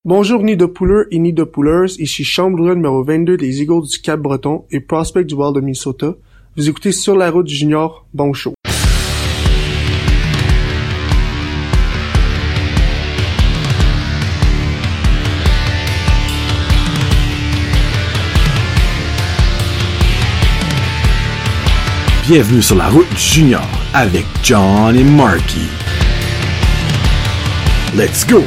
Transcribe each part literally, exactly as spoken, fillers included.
Bonjour nid de pouleurs et nid de pouleuses, ici chambre numéro vingt-deux des Eagles du Cap-Breton et prospect du Wild de Minnesota. Vous écoutez Sur la route du junior, bon show. Bienvenue sur la route du junior avec John et Marky. Let's go!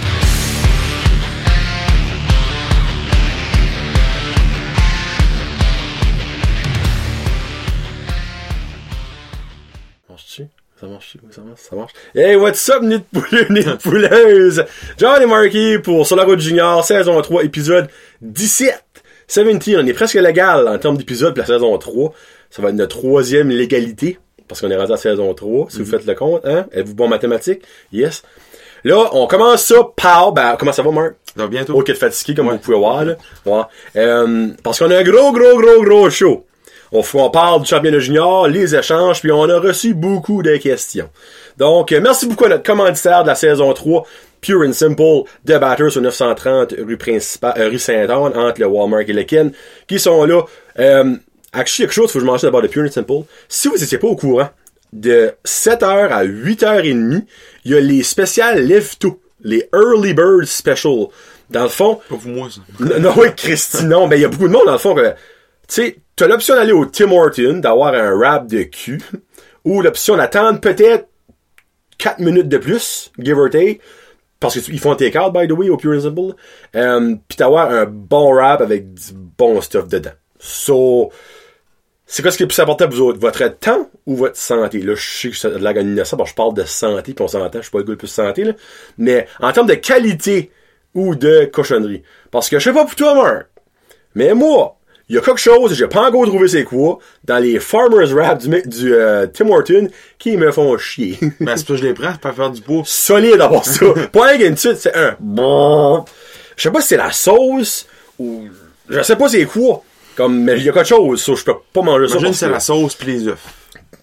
Ça marche, ça marche, ça marche. Hey, what's up, nid de pouleux, nid de pouleuse? John et Marky pour Sur la route junior, saison trois, épisode dix-sept. dix-sept, on est presque légal en termes d'épisodes pour la saison trois. Ça va être notre troisième légalité, parce qu'on est rendu à la saison trois, si mm-hmm. vous faites le compte, hein? Êtes-vous bon en mathématiques? Yes. Là, on commence ça par, ben, comment ça va, Mark? Ça va bientôt. Ok, de fatigué, comme ouais. Vous pouvez voir, là. Ouais. Euh, parce qu'on a un gros, gros, gros, gros show. On, on parle du championnat junior, les échanges, puis on a reçu beaucoup de questions. Donc, euh, merci beaucoup à notre commanditaire de la saison trois, Pure and Simple, de Batters sur neuf cent trente rue principale, euh, rue Saint-Anne, entre le Walmart et le Ken, qui sont là. Euh, actually, quelque chose, faut que je mentionne d'abord de Pure and Simple. Si vous n'étiez pas au courant, de sept heures à huit heures trente, il y a les spéciales Live-To, les Early Bird Special. Dans le fond... Pas pour moi, ça. Non, non oui, Christy, non, mais il y a beaucoup de monde, dans le fond, que, tu sais, t'as l'option d'aller au Tim Hortons, d'avoir un wrap de cul, ou l'option d'attendre peut-être quatre minutes de plus, give or take, parce qu'ils font un take-out, by the way, au Pure and Simple, um, pis d'avoir un bon wrap avec du bon stuff dedans. So, c'est quoi ce qui est plus important pour vous autres? Votre temps ou votre santé? Là, je sais que c'est de la gagne ça, bon, je parle de santé, pis on s'entend, je suis pas le gars le plus santé, là, mais en termes de qualité ou de cochonnerie. Parce que je sais pas pour toi, Marc, mais moi, il y a quelque chose, j'ai pas encore trouvé c'est quoi, dans les Farmer's Wrap du, du euh, Tim Hortons qui me font chier. Ben, c'est pas que je les prends, c'est pas faire du poids. Solide d'avoir ça. Pas un gain suite, c'est un bon. Je sais pas si c'est la sauce, ou, je sais pas c'est quoi. Comme, mais il y a quelque chose, ça, je peux pas manger ça. Imagine c'est la sauce pis les œufs.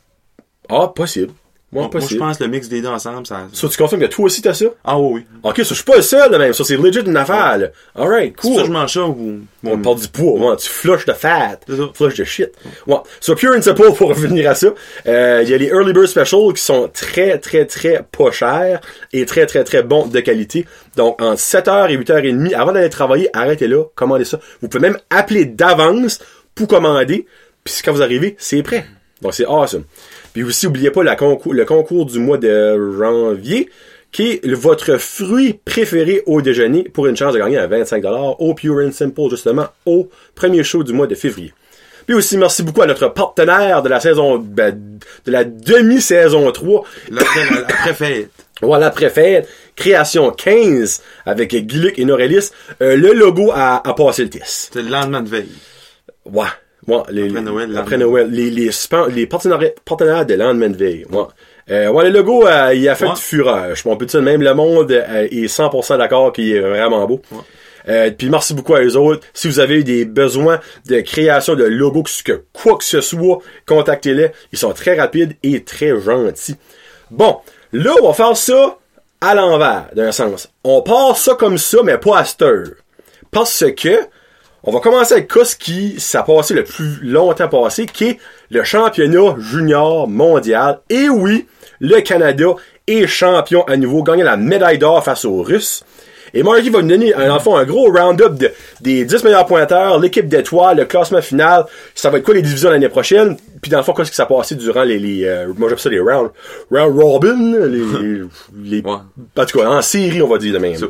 Ah, possible. Moi, moi, je pense que le mix des deux ensemble, ça... Ça, tu confirmes que toi aussi t'as ça? Ah oui, oui. Ok, ça, je suis pas le seul, là, même. Ça, c'est legit une affaire, là. Alright, cool. C'est ça, je mange ça ou... On mm. parle du poids, ouais. Tu flushes de fat. Flush de shit. Ouais. So, Pure and Simple, pour revenir à ça, euh, il y a les Early Bird Special qui sont très, très, très pas chers et très, très, très bons de qualité. Donc, entre sept heures et huit heures trente, avant d'aller travailler, arrêtez là, commandez ça. Vous pouvez même appeler d'avance pour commander, puis quand vous arrivez, c'est prêt. Donc, c'est awesome. Puis aussi, n'oubliez pas la concours, le concours du mois de janvier, qui est le, votre fruit préféré au déjeuner pour une chance de gagner à vingt-cinq dollars au Pure and Simple, justement, au premier show du mois de février. Puis aussi, merci beaucoup à notre partenaire de la saison, ben, de la demi-saison trois. La, la, la préfète. Voilà, préfète. Création quinze, avec Guy-Luc et Norelis. Euh, le logo a, a passé le test. C'est le lendemain de veille. Ouais. Ouais, les, après Noël. Après Noël. Les, les, les partenaires, partenaires de lendemain de veille. Ouais. Euh, ouais, le logo, euh, il a fait ouais. fureur. Je m'en peux dire, même le monde euh, est cent pour cent d'accord qu'il est vraiment beau. Ouais. Euh, puis merci beaucoup à eux autres. Si vous avez des besoins de création de logo, que quoi que ce soit, contactez-les. Ils sont très rapides et très gentils. Bon, là, on va faire ça à l'envers, d'un sens. On part ça comme ça, mais pas à cette heure. Parce que on va commencer avec ce qui s'est passé le plus longtemps passé, qui est le championnat junior mondial. Et oui, le Canada est champion à nouveau, gagnant la médaille d'or face aux Russes. Et Marky va nous donner, dans le fond, un gros round-up de, des dix meilleurs pointeurs, l'équipe d'étoiles, le classement final. Ça va être quoi les divisions l'année prochaine? Puis dans le fond, qu'est-ce qui s'est passé durant les, les euh, moi j'appelle ça les round, round robin, les, les, ouais. En tout cas, en série, on va dire de même. Ça.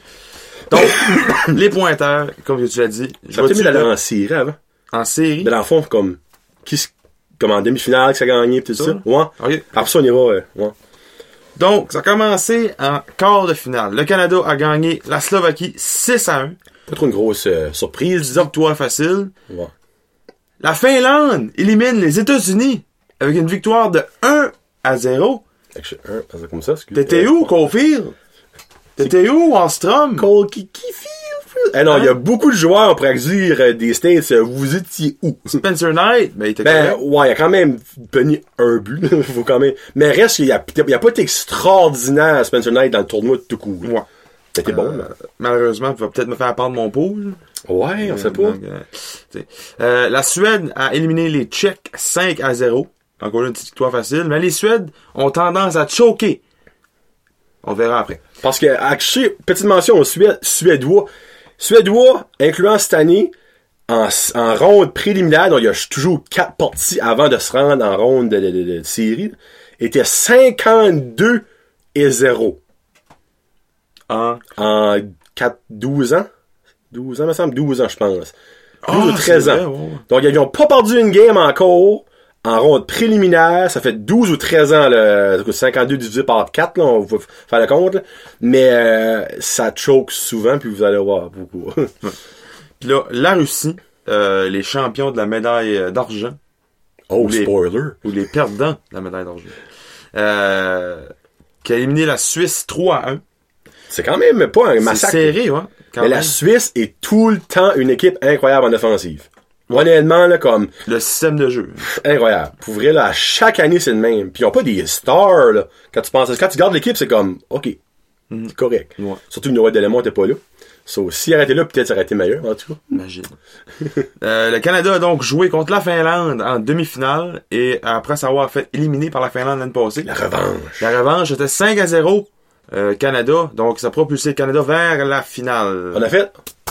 Donc, les pointeurs, comme tu l'as dit. Ça peut-être mis d'aller en série avant. En série? Mais dans le fond, comme, qui, comme en demi-finale, qui s'est gagné, pis tout ça. ça. Ouais. Okay. Après ça, on ira, euh, ouais. Donc, ça a commencé en quart de finale. Le Canada a gagné la Slovaquie six à un. Pas trop une grosse euh, surprise, disons. Victoire facile. Ouais. La Finlande élimine les États-Unis avec une victoire de un à zéro. un, comme ça, excuse. T'étais où, Caulfield? T'étais où, Wallstrom? Cole Kikifield? Eh non, il hein? y a beaucoup de joueurs, on pourrait dire, euh, des States, euh, vous étiez où? Spencer Knight, ben, il était Ben, correct. Ouais, il a quand même pogné un but, faut quand même, mais reste qu'il y a, il y a pas été extraordinaire, Spencer Knight, dans le tournoi de tout court. Ouais. C'était bon, euh, là. Malheureusement, tu vas peut-être me faire perdre mon pool. Ouais, on sait pas. Donc, euh, euh, la Suède a éliminé les Tchèques cinq à zéro. Encore une petite victoire facile. Mais les Suèdes ont tendance à choquer. On verra après. Parce que, actually, petite mention aux Sué- Suédois. Suédois, incluant cette année, en, en ronde préliminaire, donc il y a toujours quatre parties avant de se rendre en ronde de, de, de, de série, étaient cinquante-deux et zéro. En, En quatre, douze ans? douze ans, me semble, douze ans, je pense. douze Ah, ou treize c'est ans. vrai, ouais. Donc, ils n'ont pas perdu une game encore en ronde préliminaire. Ça fait douze ou treize ans, le cinquante-deux divisé par quatre, là, on va faire le compte, là. Mais euh, ça choke souvent, puis vous allez voir beaucoup. Puis là, la Russie, euh, les champions de la médaille d'argent, Oh, Ou les- spoiler. ou les perdants de la médaille d'argent, euh, qui a éliminé la Suisse trois à un. C'est quand même pas un C'est massacre. serré, ouais. Quand Mais même. la Suisse est tout le temps une équipe incroyable en offensive. Honnêtement, là, comme, Le système de jeu. pff, incroyable. Pour vrai, là, à chaque année, c'est le même. Puis ils ont pas des stars, là. Quand tu penses, quand tu gardes l'équipe, c'est comme, OK. C'est correct. Ouais. Surtout que Noah Delémont était pas là. So, s'il aurait été là, peut-être ça aurait été meilleur, en tout cas. Imagine. euh, le Canada a donc joué contre la Finlande en demi-finale et après s'avoir fait éliminer par la Finlande l'année passée. La revanche. La revanche était cinq à zéro euh, Canada, donc ça a propulsé le Canada vers la finale. On a fait,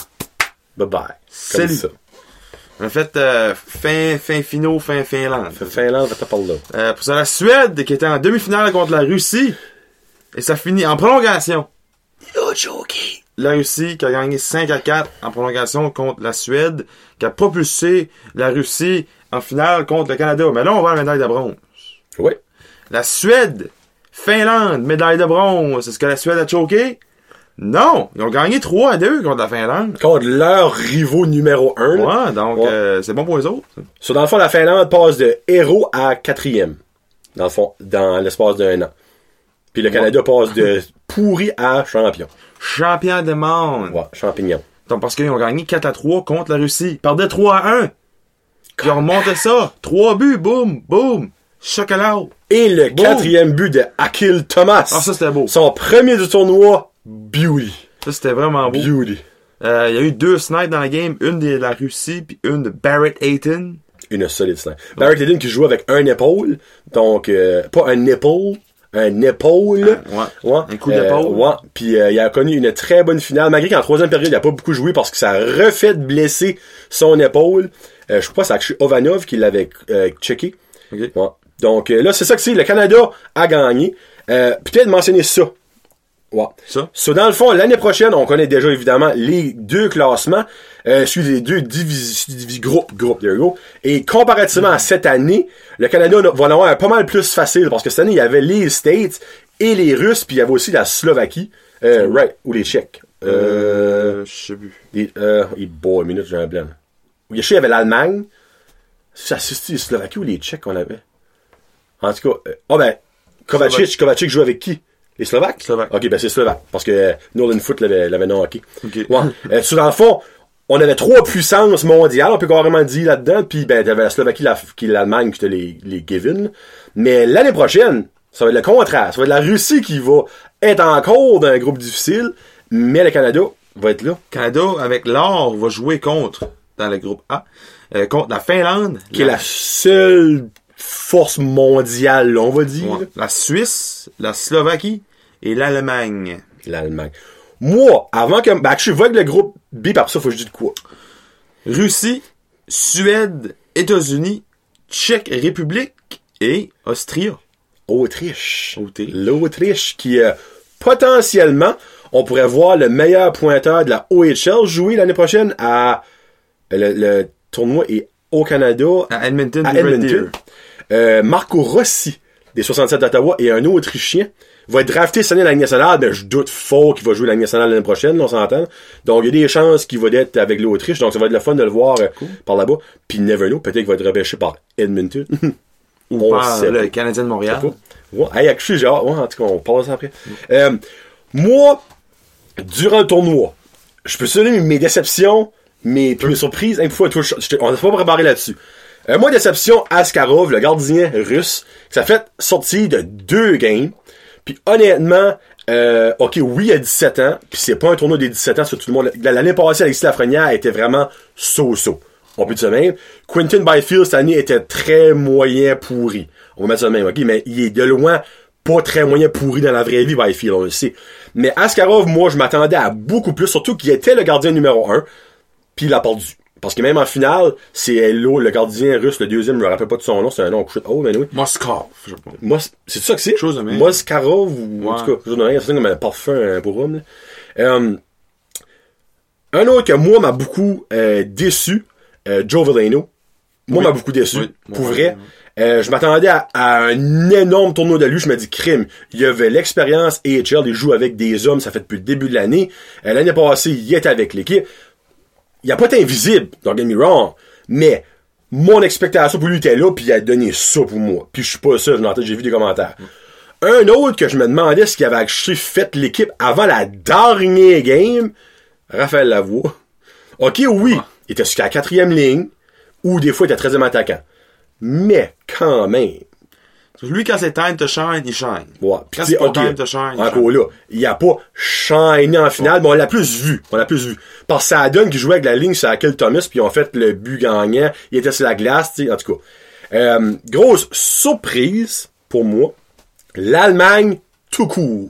bye bye. Comme Salut. ça. On a fait euh, fin, fin finaux, fin Finlande. Finlande, va par là. Euh, pour ça, la Suède qui était en demi-finale contre la Russie et ça finit en prolongation. You're joking. La Russie qui a gagné cinq à quatre en prolongation contre la Suède, qui a propulsé la Russie en finale contre le Canada. Mais là, on va à la médaille de bronze. Oui. La Suède, Finlande, médaille de bronze. Est-ce que la Suède a choqué? Non! Ils ont gagné trois à deux contre la Finlande. Contre leur rivaux numéro un. Ouais, donc Ouais. euh, c'est bon pour les autres. So, dans le fond, la Finlande passe de héros à quatrième. Dans le fond, dans l'espace d'un an. Puis le Canada passe de pourri à champion. Champion du monde. Ouais, champignon. Donc, parce qu'ils ont gagné quatre à trois contre la Russie. Ils perdaient trois à un. Puis ils ont remonté ça. Trois buts, boum, boum. Chocolat. Et le Boum. quatrième but de Akil Thomas. Ah, ça, c'était beau. Son premier du tournoi, beauty. Ça, c'était vraiment beau. Beauty. Euh, il y a eu deux snipes dans la game. Une de la Russie, puis une de Barrett Hayton. Une solide snipe. Barrett Hayden qui joue avec un épaule. Donc, euh, pas un nipple. Un épaule. Ah, ouais. Ouais. Un coup Euh, d'épaule. ouais. Puis euh, il a connu une très bonne finale. Malgré qu'en troisième période, il a pas beaucoup joué parce que ça a refait de blesser son épaule. Euh, je crois que c'est Ovanov qui l'avait euh, checké. Ok. Ouais. Donc euh, là, c'est ça que c'est. Le Canada a gagné. Euh, peut-être mentionner ça. Ouais. Ça. So, dans le fond, l'année prochaine, on connaît déjà évidemment les deux classements, euh, suivi des deux divis, divis, groupes, groupes, there you go. Et comparativement à cette année, le Canada va l'avoir un pas mal plus facile parce que cette année, il y avait les States et les Russes, puis il y avait aussi la Slovaquie, euh, right, ou les Tchèques. Euh, Euh, je sais plus. les, euh, hey boy, une minute, j'ai un blanc. Il y avait l'Allemagne. Ça, c'est les Slovaquie ou les Tchèques qu'on avait? En tout cas, euh, oh ben, Kovacic, Kovacic joue avec qui? Les Slovaques? Slovaques. Ok, ben c'est Slovaque. Parce que euh, Nolan Foot l'avait, l'avait non hockey. Ok. Ouais. Euh, so, dans le fond, on avait trois puissances mondiales, on peut carrément dire là-dedans, puis ben, t'avais la Slovaquie, la, qui l'Allemagne, qui était les, les given. Mais l'année prochaine, ça va être le contraire. Ça va être la Russie qui va être encore dans un groupe difficile, mais le Canada va être là. Canada, avec l'or, va jouer contre, dans le groupe A, euh, contre la Finlande. Qui est la seule force mondiale, là, on va dire. Ouais. La Suisse, la Slovaquie et l'Allemagne. L'Allemagne. Moi, avant que... Ben, je vois que le groupe B, par ça, faut que je dise de quoi. Russie, Suède, États-Unis, Tchèque République et Austria. Autriche. Autriche. L'Autriche qui, euh, potentiellement, on pourrait voir le meilleur pointeur de la O H L jouer l'année prochaine à... Le, le tournoi est au Canada. À Edmonton, à des Red Edmonton. Deer. Euh, Marco Rossi, des soixante-sept d'Ottawa, et un Autrichien, va être drafté cette année à la Ligue nationale, mais je doute fort qu'il va jouer la Ligue nationale l'année prochaine, on s'entend. Donc, il y a des chances qu'il va être avec l'Autriche, donc ça va être le fun de le voir euh, Cool. par là-bas. Puis never know, peut-être qu'il va être repêché par Edmonton. Ou On par sait le pas. Canadien de Montréal. Pas. Ouais, hey, actually, j'ai hâte. Ouais, en tout cas, on parle de ça après. Euh, moi, durant le tournoi, je peux souligner mes déceptions, mes, puis mes surprises. Une fois, je, je, on n'a pas préparé là-dessus. Euh, moi, déception, Askarov, le gardien russe, ça fait sortir de deux games. Puis honnêtement, Euh, ok, oui, il a dix-sept ans, puis c'est pas un tournoi des dix-sept ans sur tout le monde. L'année passée, Alexis Lafrenière était vraiment so-so. On peut dire ça même. Quinton Byfield, cette année, était très moyen pourri. On va mettre ça de même, ok? Mais il est de loin pas très moyen pourri dans la vraie vie, Byfield, on le sait. Mais Askarov, moi, je m'attendais à beaucoup plus, surtout qu'il était le gardien numéro un, puis il a perdu. Parce que même en finale, c'est Hello, le gardien russe, le deuxième, je me rappelle pas de son nom, c'est un nom couché. Oh, mais oui. Moskov, je sais pas. Mos... C'est ça que c'est? Chose de même. Moskarov, ou, ouais. en tout cas, chose de rien, c'est comme un parfum pour homme, euh, un autre que moi m'a beaucoup, euh, déçu, euh, Joe Veleno. Moi, oui. m'a beaucoup déçu. Oui. Pour ouais, vrai. Ouais. Euh, je m'attendais à, à un énorme tournoi de lui. Je me dis, crime. Il y avait l'expérience A H L. Il joue avec des hommes. Ça fait depuis le début de l'année. Euh, l'année passée, il était avec l'équipe. Il a pas été invisible. Don't get me wrong. Mais, mon expectation pour lui était là, puis il a donné ça pour moi. Puis je suis pas sûr. J'ai vu des commentaires. Mm. Un autre que je me demandais ce qu'il avait actually fait l'équipe avant la dernière game. Raphaël Lavoie. Ok, oui. Ah. Il était sur la quatrième ligne. Ou des fois, il était treizième attaquant. Mais, quand même. Lui, quand c'est time to shine, il shine. Ouais. Quand c'est pas okay. time to shine, il Encore shine. là, il a pas shiné en finale, ouais. mais on l'a plus vu. On l'a plus vu. Parce que ça donne qu'il jouait avec la ligne sur Akel Thomas, puis ils ont fait le but gagnant. Il était sur la glace, tu sais, en tout cas. Euh, grosse surprise, pour moi, l'Allemagne, tout court.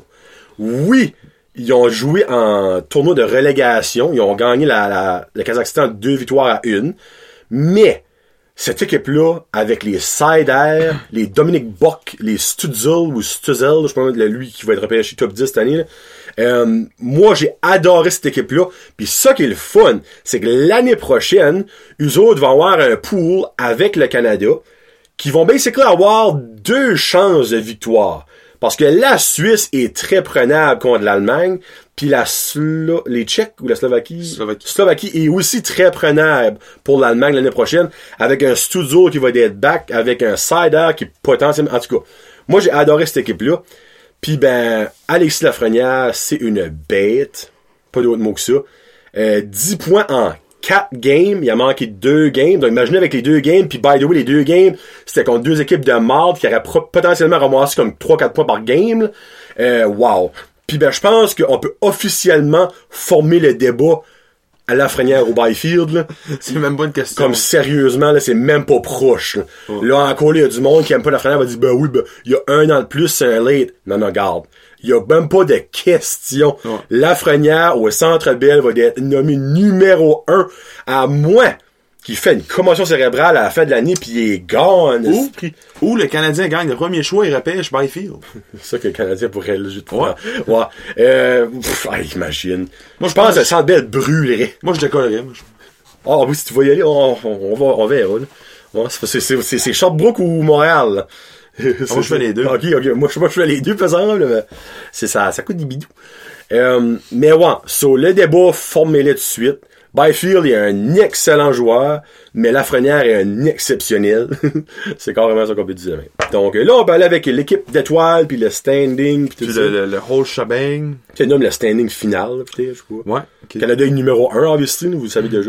Oui, ils ont joué en tournoi de relégation. Ils ont gagné la, la, le Kazakhstan deux victoires à une. Mais, cette équipe-là, avec les Seider, les Dominic Bock, les Stutzel ou Stutzel, je sais pas, lui qui va être repêché top dix cette année, là. Euh, moi, j'ai adoré cette équipe-là. Puis ça qui est le fun, c'est que l'année prochaine, eux autres vont avoir un pool avec le Canada qui vont basically avoir deux chances de victoire. Parce que la Suisse est très prenable contre l'Allemagne, puis la Slo- les Tchèques ou la Slovaquie, Slovaquie. Slovaquie est aussi très prenable pour l'Allemagne l'année prochaine, avec un Stutzel qui va être back, avec un Seider qui est potentiellement... En tout cas, moi j'ai adoré cette équipe-là. Puis ben, Alexis Lafrenière, c'est une bête. Pas d'autre mot que ça. Euh, dix points en quatre games. Il a manqué deux games. Donc imaginez avec les deux games. Puis by the way, les deux games, c'était contre deux équipes de marde qui auraient pro- potentiellement ramassé comme trois quatre points par game. Euh, wow. Puis ben, je pense qu'on peut officiellement former le débat à Lafrenière au Byfield, là. C'est même pas une question. Comme sérieusement, là, c'est même pas proche, là. Ouais. Là, encore là, il y a du monde qui aime pas Lafrenière, va dire, ben oui, ben, il y a un an de plus, c'est un late. Non, non, garde. Il y a même pas de question. Ouais. Lafrenière au Centre Bell va être nommé numéro un, à moins qu'il fait une commotion cérébrale à la fin de l'année pis il est gone. Ou, ou le Canadien gagne le premier choix et repêche Byfield. C'est ça que le Canadien pourrait le juste ouais. ouais. Euh, pff, ah, imagine. Moi, je pense que le Centre Bell brûlerait. Moi, je décollerais, moi. Ah oh, oui, si tu vas y aller, on, on, on va, on verra, là. Ouais, c'est, c'est, c'est, c'est Sherbrooke ou Montréal, là. Ah, moi, je fais les deux. Ok, ok. Moi, je, moi, je fais les deux, par exemple, mais c'est ça, ça coûte des bidous. Euh, mais ouais, sur le débat, formez-le tout de suite. Byfield est un excellent joueur, mais Lafrenière est un exceptionnel. C'est carrément ça qu'on peut dire. Donc là, on peut aller avec l'équipe d'étoiles, puis le standing, puis tout puis ça. Le, le, le whole shebang. Tu nomme le standing final, peut-être, je crois. Ouais. Okay. Canada est numéro un, en Vestine, vous le savez déjà.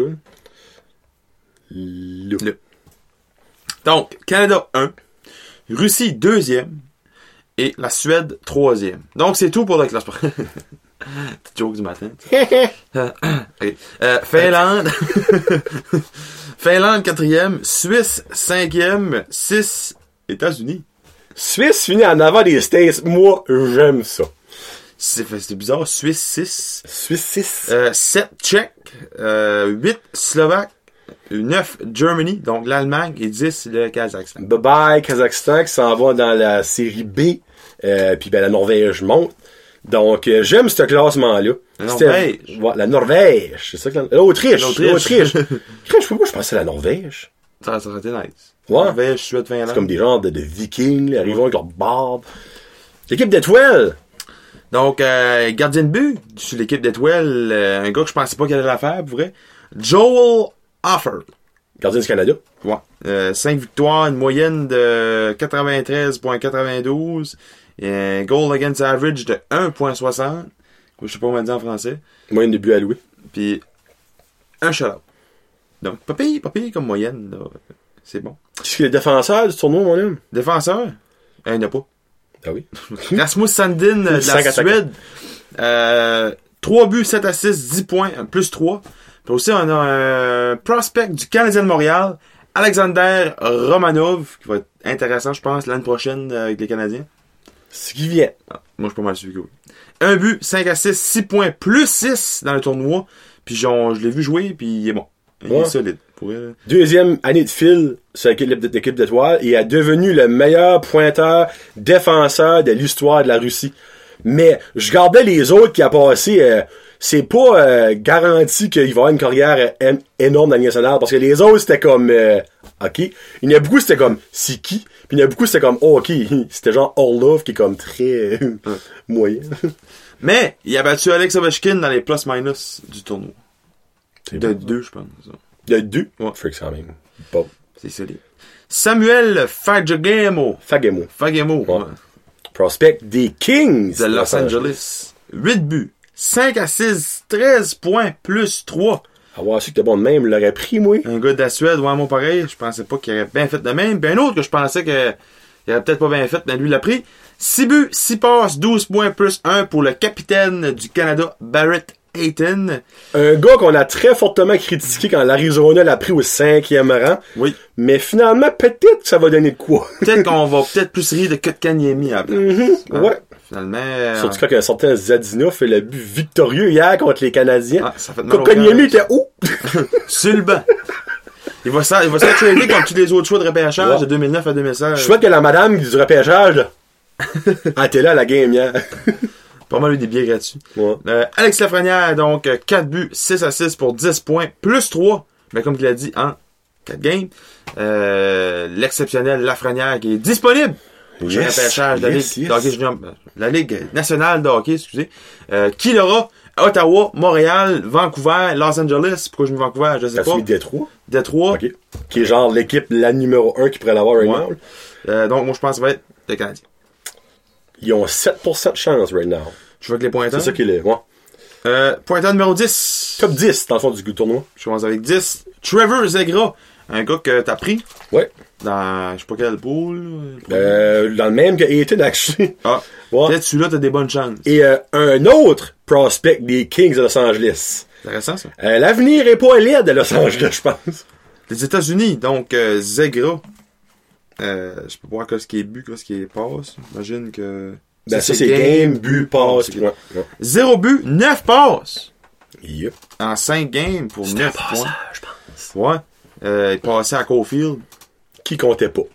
Le. le. Donc, Canada un, Russie deuxième, et la Suède troisième. Donc, c'est tout pour le classement. Petite joke du matin. euh, okay. euh, Finlande. Finlande quatrième. Suisse cinquième. six. États-Unis. Suisse finit en avant des States. Moi, j'aime ça. C'est, c'est bizarre. Suisse six. Suisse six. Euh, sept Tchèques. Euh, huit Slovaques. neuf Germany. Donc l'Allemagne. Et dix le Kazakhstan. Bye bye Kazakhstan qui s'en va dans la série B. Euh, Puis ben, la Norvège monte. Donc, euh, j'aime ce classement-là. La Norvège. Ouais, la Norvège. C'est ça que la... L'Autriche. L'Autriche. L'Autriche. Je sais pas, je pensais à la Norvège. Ça, ça aurait été nice. Ouais. Norvège, Suède, Finlande. C'est comme des genres de, de vikings, là, arrivant ouais. avec leur barbe. L'équipe d'étoiles. Donc, euh, gardien de but, sur l'équipe d'étoiles, euh, un gars que je pensais pas qu'il allait la faire, pour vrai. Joel Offer. Gardien du Canada. Ouais. Euh, cinq victoires, une moyenne de quatre-vingt-treize virgule quatre-vingt-douze. Et un goal against average de un virgule soixante. Je sais pas comment dire en français. Moyenne de but alloué. Puis, un shutout. Donc, pas pire, pas pire comme moyenne, là. C'est bon. Est-ce qu'il est défenseur du tournoi, mon homme? Défenseur? Il n'y en a pas. Ah oui. Rasmus Sandin de la cinq Suède. Euh, trois buts, sept assists, dix points, plus trois. Puis aussi, on a un prospect du Canadien de Montréal, Alexander Romanov, qui va être intéressant, je pense, l'année prochaine avec les Canadiens. Ce qui vient. Ah, moi, je suis pas mal sûr que oui. Un but, cinq assists, six points, plus six dans le tournoi. Puis genre, je l'ai vu jouer, puis il est bon. Il ouais. est solide. Pour elle. Deuxième année de fil sur l'équipe d'étoiles et est devenu le meilleur pointeur défenseur de l'histoire de la Russie. Mais je gardais les autres qui a passé... Euh, c'est pas euh, garanti qu'il va avoir une carrière euh, énorme dans la Ligue nationale, parce que les autres, c'était comme... Euh, OK. Il y en a beaucoup, c'était comme... C'est qui? Puis il y en a beaucoup, c'était comme... Oh, OK. C'était genre Orlov, qui est comme très... Euh, moyen. Mais, il a battu Alex Ovechkin dans les plus-minus du tournoi. C'est de deux, je pense. Ça. De deux? Ouais. Fait que ça même. Bon. C'est solide. Samuel Fagemo. Fagemo. Fagemo. Ouais. Ouais. Prospect des Kings de Los Angeles. huit buts. cinq assists, treize points, plus trois. Avoir su que t'es bon de même, il l'aurait pris, moi. Un gars de la Suède, ouais, moi pareil. Je pensais pas qu'il aurait bien fait de même. Puis un autre que je pensais qu'il aurait peut-être pas bien fait, mais lui, il l'a pris. six buts, six passes, douze points, plus un pour le capitaine du Canada, Barrett Hayton. Un gars qu'on a très fortement critiqué quand l'Arizona l'a pris au cinquième rang. Oui. Mais finalement, peut-être que ça va donner de quoi. Peut-être qu'on va peut-être plus rire de Kotkaniemi après. Mm-hmm. Hein? Ouais. Finalement. Euh... Surtout quand un certain Zadina fait le but victorieux hier contre les Canadiens. Ah, ça fait mal. Kotkaniemi était où? Sur le banc. Il va ça, il va s'être comme tous les autres choix de repêchage ouais. de deux mille neuf à deux mille seize. Je souhaite que la madame du repêchage, là, elle était là à la game hier. Pas mal eu des billets gratuits. Ouais. Euh, Alex Lafrenière, donc, quatre buts, six assists pour dix points, plus trois. Mais comme il a dit, en quatre games. Euh, l'exceptionnel Lafrenière qui est disponible. Pour yes, le repêchage de la yes, Ligue yes. de hockey junior, la Ligue nationale de hockey, excusez. Euh, qui l'aura? Ottawa, Montréal, Vancouver, Los Angeles. Pourquoi je mets Vancouver? Je sais pas. Détroit. Détroit. OK. Qui est genre l'équipe, la numéro un qui pourrait l'avoir right now. Euh, donc, moi, je pense que ça va être le Canadien. Ils ont sept pour cent de chance right now. Je vois que les pointeurs. C'est ça qu'il est, ouais. Euh, pointeur numéro dix. Top dix, dans le fond du tournoi. Je commence avec dix. Trevor Zegra. Un gars que t'as pris. Ouais. Dans, je sais pas quelle poule. Euh, dans le même que Hayton, actually. Ah. Ouais. Peut-être celui-là, t'as des bonnes chances. Et, euh, un autre prospect des Kings de Los Angeles. C'est intéressant, ça. Euh, l'avenir est pas laid de Los Angeles, je pense. Les États-Unis, donc, euh, Zegra. Euh, je peux pas voir ce qui est but, ce qui est passe. J'imagine que. Ben, ça, c'est game, but, passe. Ouais, ouais. Zéro but, neuf passes. Yep. En cinq games pour neuf points. Je pense. Ouais. Euh, il passait à Caulfield. Qui comptait pas.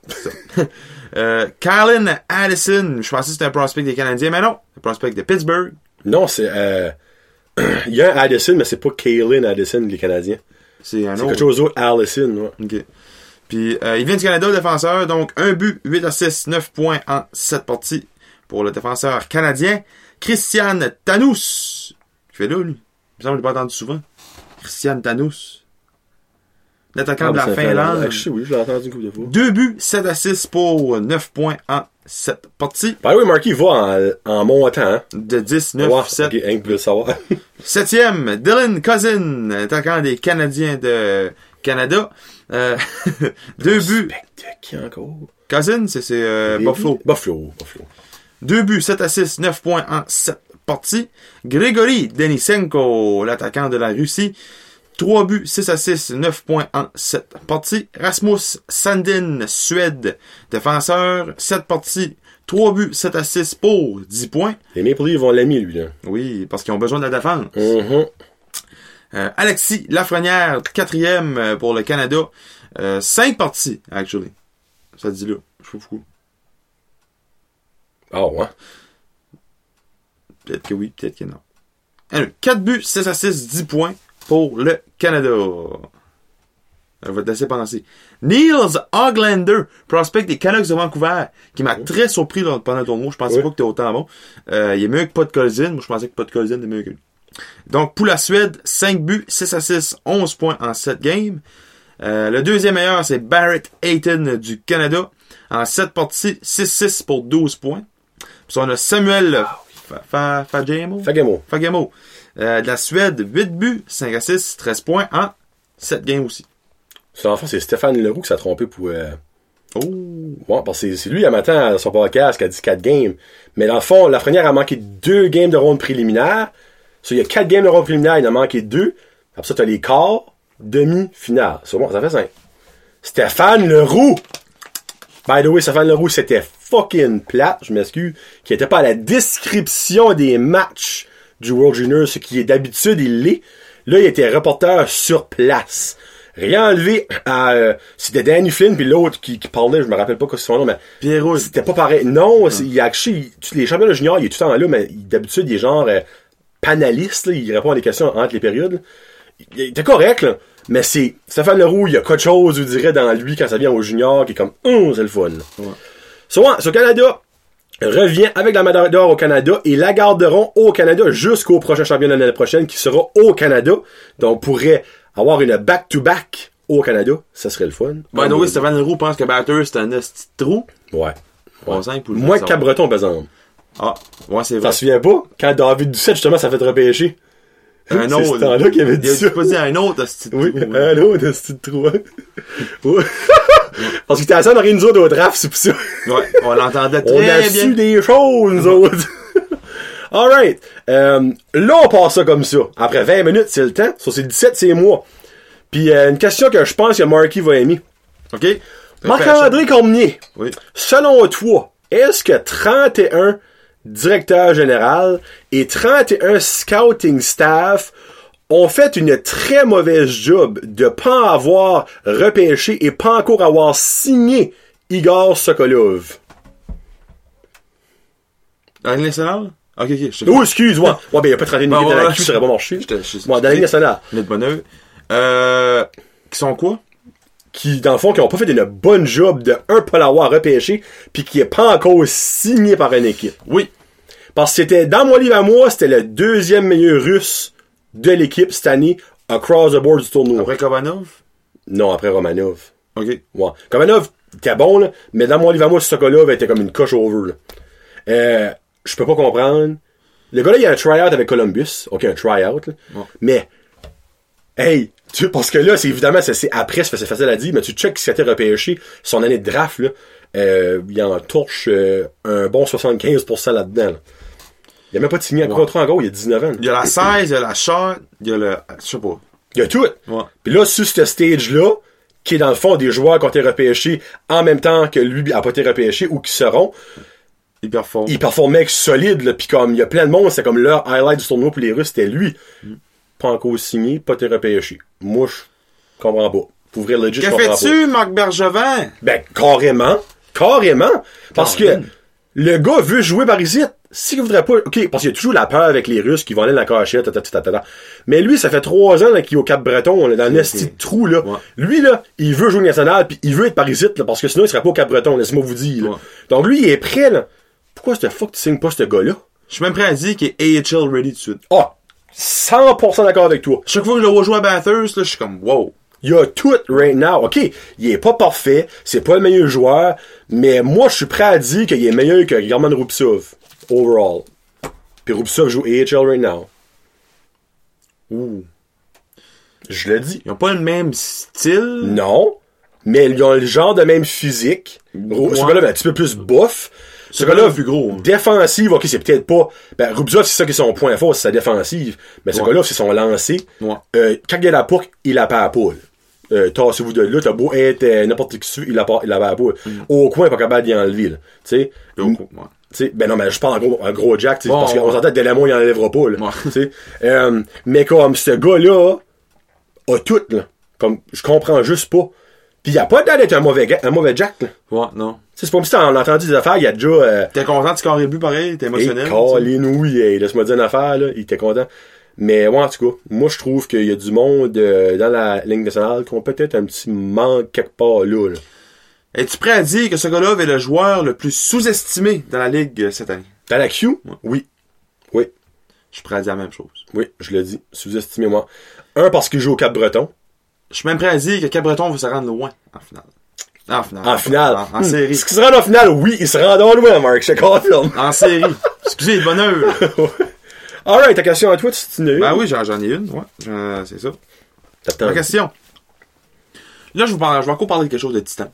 euh, Kylan Addison. Je pensais que c'était un prospect des Canadiens, mais non. Un prospect de Pittsburgh. Non, c'est, euh, il y a un Addison, mais c'est pas Kylan Addison, les Canadiens. C'est un autre. C'est quelque chose d'autre, Allison, ouais. OK. Puis, euh, il vient du Canada, le défenseur. Donc, un but, huit assists, neuf points en sept parties pour le défenseur canadien. Christian Tanous. Il fait là, lui. Il me semble que je l'ai pas entendu souvent. Christian Tanous. L'attaquant ah, de la Finlande. Je sais, oui, je l'ai entendu une couple de fois. Deux buts, sept assists pour neuf points en sept parties. Ben oui, Marky va en, en montant. Hein? De dix, neuf, wow, sept. Ok, Hank veut le savoir. Septième, Dylan Cousin, attaquant des Canadiens de Canada. Euh, deux buts. Qui encore? Cousin, c'est, c'est euh, Buffalo. Buffalo. Buffalo. Deux buts, sept assists, neuf points en sept parties. Grigory Denisenko, l'attaquant de la Russie. Trois buts, six assists, neuf points en sept parties. Rasmus Sandin, Suède, défenseur, sept parties, trois buts, sept assists pour dix points. Les Maple Leafs vont l'aimer, lui, là. Oui, parce qu'ils ont besoin de la défense. Mm-hmm. Euh, Alexis Lafrenière, quatrième pour le Canada. Euh, cinq parties, actually. Ça dit là. Je trouve cool. Ah ouais? Peut-être que oui, peut-être que non. Alors, quatre buts, six assists, dix points pour le Canada. Ça va te laisser penser. Niels Hoglander, prospect des Canucks de Vancouver, qui m'a très surpris là, pendant ton mot. Je pensais oui. pas que t'es autant bon. Euh, il est mieux que Podkolzin. Moi, je pensais que Podkolzin était mieux que lui. Donc, pour la Suède, cinq buts, six assists, onze points en sept games. Euh, le deuxième meilleur, c'est Barrett Hayton du Canada. En sept parties, six six pour douze points. Puis on a Samuel Fagemo. Fagemo. Fagemo. Euh, de la Suède, huit buts, cinq assists, treize points en sept games aussi. En fait, c'est Stéphane Leroux qui s'est trompé pour... Euh... Oh! Bon, parce que c'est lui, à matin, à son podcast, qui a dit quatre games. Mais dans le fond, la première a manqué deux games de ronde préliminaire. Ça, il y a quatre games de ronde préliminaire, il en a manqué deux. Après ça, t'as les quarts, demi-finale. C'est bon, ça fait cinq. Stéphane Leroux! By the way, Stéphane Leroux, c'était fucking plate, je m'excuse, qui était pas à la description des matchs du World Junior, ce qui est d'habitude, il l'est. Là, il était reporter sur place. Rien enlevé à... Euh, c'était Danny Flynn, puis l'autre qui, qui parlait, je me rappelle pas quoi c'est son nom, mais... Pierrot. C'était pas pareil. Non, c'est, il a actually... Les championnats juniors, il est tout le temps là, mais d'habitude, il est genre euh, panaliste, là, il répond à des questions entre les périodes. Il, il était correct, là. Mais c'est... Stéphane Leroux, il y a quelque chose, je dirais, dans lui, quand ça vient au junior, qui est comme... Hum, c'est le fun. Ouais. So, ouais, so Canada revient avec la médaille d'or au Canada et la garderont au Canada jusqu'au prochain championnat de l'année prochaine, qui sera au Canada. Donc, pourrait... avoir une back-to-back au Canada, ça serait le fun. Ben, donc, oui, Stéphane Leroux pense que Batters, c'est un petit trou. Ouais. ouais. Simple, Moins que Cap-Breton, par exemple. Ah, ouais, c'est vrai. T'en souviens pas? Quand David Doucette, justement, ça fait repêcher. Un c'est autre. ce temps-là qu'il avait dit il ça. Il a pas dit un autre, ce petit oui, trou. Oui, un autre, ce petit trou. Ouais. Parce qu'il était à ça, on aurait nous autres au draft, c'est pour ça. Ouais, on l'entendait très on a bien. su des choses, nous autres. Alright. Euh, là, on passe ça comme ça. Après vingt minutes, c'est le temps. Ça, c'est dix-sept, c'est moi. Puis euh, une question que je pense que Marky va aimer. OK? Marc-André Cormier. Oui. Selon toi, est-ce que trente et un directeurs généraux et trente et un scouting staff ont fait une très mauvaise job de pas avoir repêché et pas encore avoir signé Igor Sokolov? Dans la Ligue nationale? Ok, ok. Je oh, excuse-moi. Ouais, ben, il n'y a pas trente et un ben, équipes ouais, dans la ouais, queue, ça aurait pas marché. Je te, je, ouais, dans la Ligue nationale. De bonheur. Euh, qui sont quoi? Qui, dans le fond, qui ont pas fait une bonne job de, un, pas l'avoir repêché, pis qui est pas encore signé par une équipe. Oui. Parce que c'était, dans mon livre à moi, c'était le deuxième meilleur russe de l'équipe cette année, across the board du tournoi. Après Kovanov? Non, après Romanov. Ok. Ouais. Kovanov était bon, là, mais dans mon livre à moi, Sokolov était comme une coche over, là. Euh, je peux pas comprendre. Le gars-là, il y a un try-out avec Columbus. Ok, un try-out, là. Ouais. Mais, hey, tu, parce que là, c'est évidemment, c'est, c'est après, c'est facile à dire, mais tu checkes qui s'était repêché, son année de draft, là, euh, il en torche euh, un bon soixante-quinze pour cent là-dedans, là. Il a même pas de signé un ouais. contrat en gros, il y a dix-neuf ans. Il y a la seize, il y a la shot, il y a le... Je sais pas. Il y a tout. Ouais. Puis là, sur ce stage-là, qui est dans le fond des joueurs qui ont été repêchés en même temps que lui a pas été repêché ou qui seront, il performe. Il performait solide, là, pis comme, il y a plein de monde, c'est comme leur highlight du tournoi pour les Russes, c'était lui. Mm. Pas encore signé, pas été repêché. Moi, je comprends pas. Pour ouvrir le legit, je comprends pas. Que fais-tu, Marc Bergevin? Ben, carrément. Carrément. Parce Carrément. que le gars veut jouer par ici. S'il voudrait pas, ok, parce qu'il y a toujours la peur avec les Russes qui vont aller dans la cachette, tata, tata, tata. Mais lui, ça fait trois ans, là, qu'il est au Cap-Breton, on est dans le esti de trou, là. Ouais. Lui, là, il veut jouer national, pis il veut être par ici, là, parce que sinon, il serait pas au Cap-Breton, laisse-moi vous dire, là. Ouais. Donc lui, il est prêt, là. Pourquoi ce fuck tu signes pas ce gars-là? Je suis même prêt à dire qu'il est A H L ready tout de suite. Ah! Oh, cent pour cent d'accord avec toi. Chaque fois que je le vois jouer à Bathurst, là, je suis comme, wow. Il y a tout right now. OK, il est pas parfait, c'est pas le meilleur joueur, mais moi, je suis prêt à dire qu'il est meilleur que German Rubtsov, overall. Puis Rubtsov joue A H L right now. Ouh. Je le dis. Ils ont pas le même style. Non, mais ils ont le genre de même physique. Ouais. Ce gars-là, ben, un petit peu plus bof. Ce gars-là, plus gros. Défensive, ok, c'est peut-être pas... Ben, Rubtsov, c'est ça qui est son point fort, c'est sa défensive. Mais ce ouais. gars-là, c'est son lancer. Ouais. Euh, quand il y a la puck, il a pas la poule. Euh, tassez-vous de là, t'as beau être euh, n'importe qui dessus, il a pas, il a pas la poule. Mm. Au coin, pas capable d'y enlever, là. Tu sais. M- ouais. Ben non, mais je parle en gros, un gros Jack, bon, parce ouais. qu'on s'entend que Delamont, il enlèvera pas, là. Ouais. euh, mais comme ce gars-là a tout, là. Comme, je comprends juste pas. Pis y a pas d'air d'être un mauvais, ga- un mauvais Jack, là. Ouais, non. T'sais, c'est pas comme si t'en as entendu des affaires, il y a déjà... Euh, t'es content de scorer le but pareil? T'es émotionnel? Hey, nouilles, hey, laisse-moi dire une affaire, là. Il était content. Mais, ouais, en tout cas, moi, je trouve qu'il y a du monde euh, dans la Ligue nationale qui ont peut-être un petit manque quelque part là, là. Es-tu prêt à dire que ce gars-là est le joueur le plus sous-estimé dans la Ligue euh, cette année? Dans la Q? Ouais. Oui. Oui. Je suis prêt à dire la même chose. Oui, je le dis. Sous-estimé, moi. Un, parce qu'il joue au Cap-Breton. Je suis même prêt à dire que Cap-Breton va se rendre loin, en finale. En finale. En finale. En, en série. Est-ce qu'il se rend en finale? Oui, il se rend loin, Marc. Je te confirme. En série. Excusez le bonheur. Alright, ta question à toi, tu t'es Ben oui, j'en, j'en ai une, ouais. J'en, c'est ça. T'attends. Ma question. Là, je, vous parle, je vais encore parler de quelque chose de titan.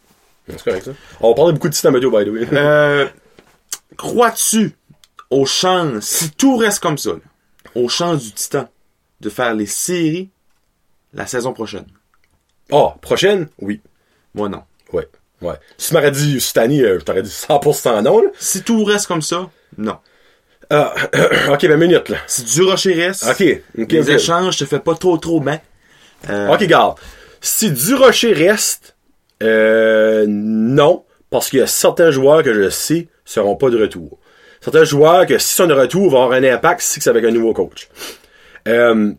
C'est correct, ça. On va parler beaucoup de Titan météo, by the way. Euh, crois-tu aux chances, si tout reste comme ça, là, aux chances du Titan de faire les séries la saison prochaine? Ah, oh, prochaine? Oui. Moi, non. Ouais. Ouais. Si tu m'aurais dit cette année, euh, je t'aurais dit cent pour cent non, là. Si tout reste comme ça, non. Euh, ok, ben minute, là. Si Durocher reste, Ok. Ok, les ok. échanges te fait pas trop trop bien. Euh, Ok, garde. Si Durocher reste, euh, non, parce qu'il y a certains joueurs que je sais seront pas de retour. Certains joueurs que si sont de retour vont avoir un impact si c'est avec un nouveau coach. Euh,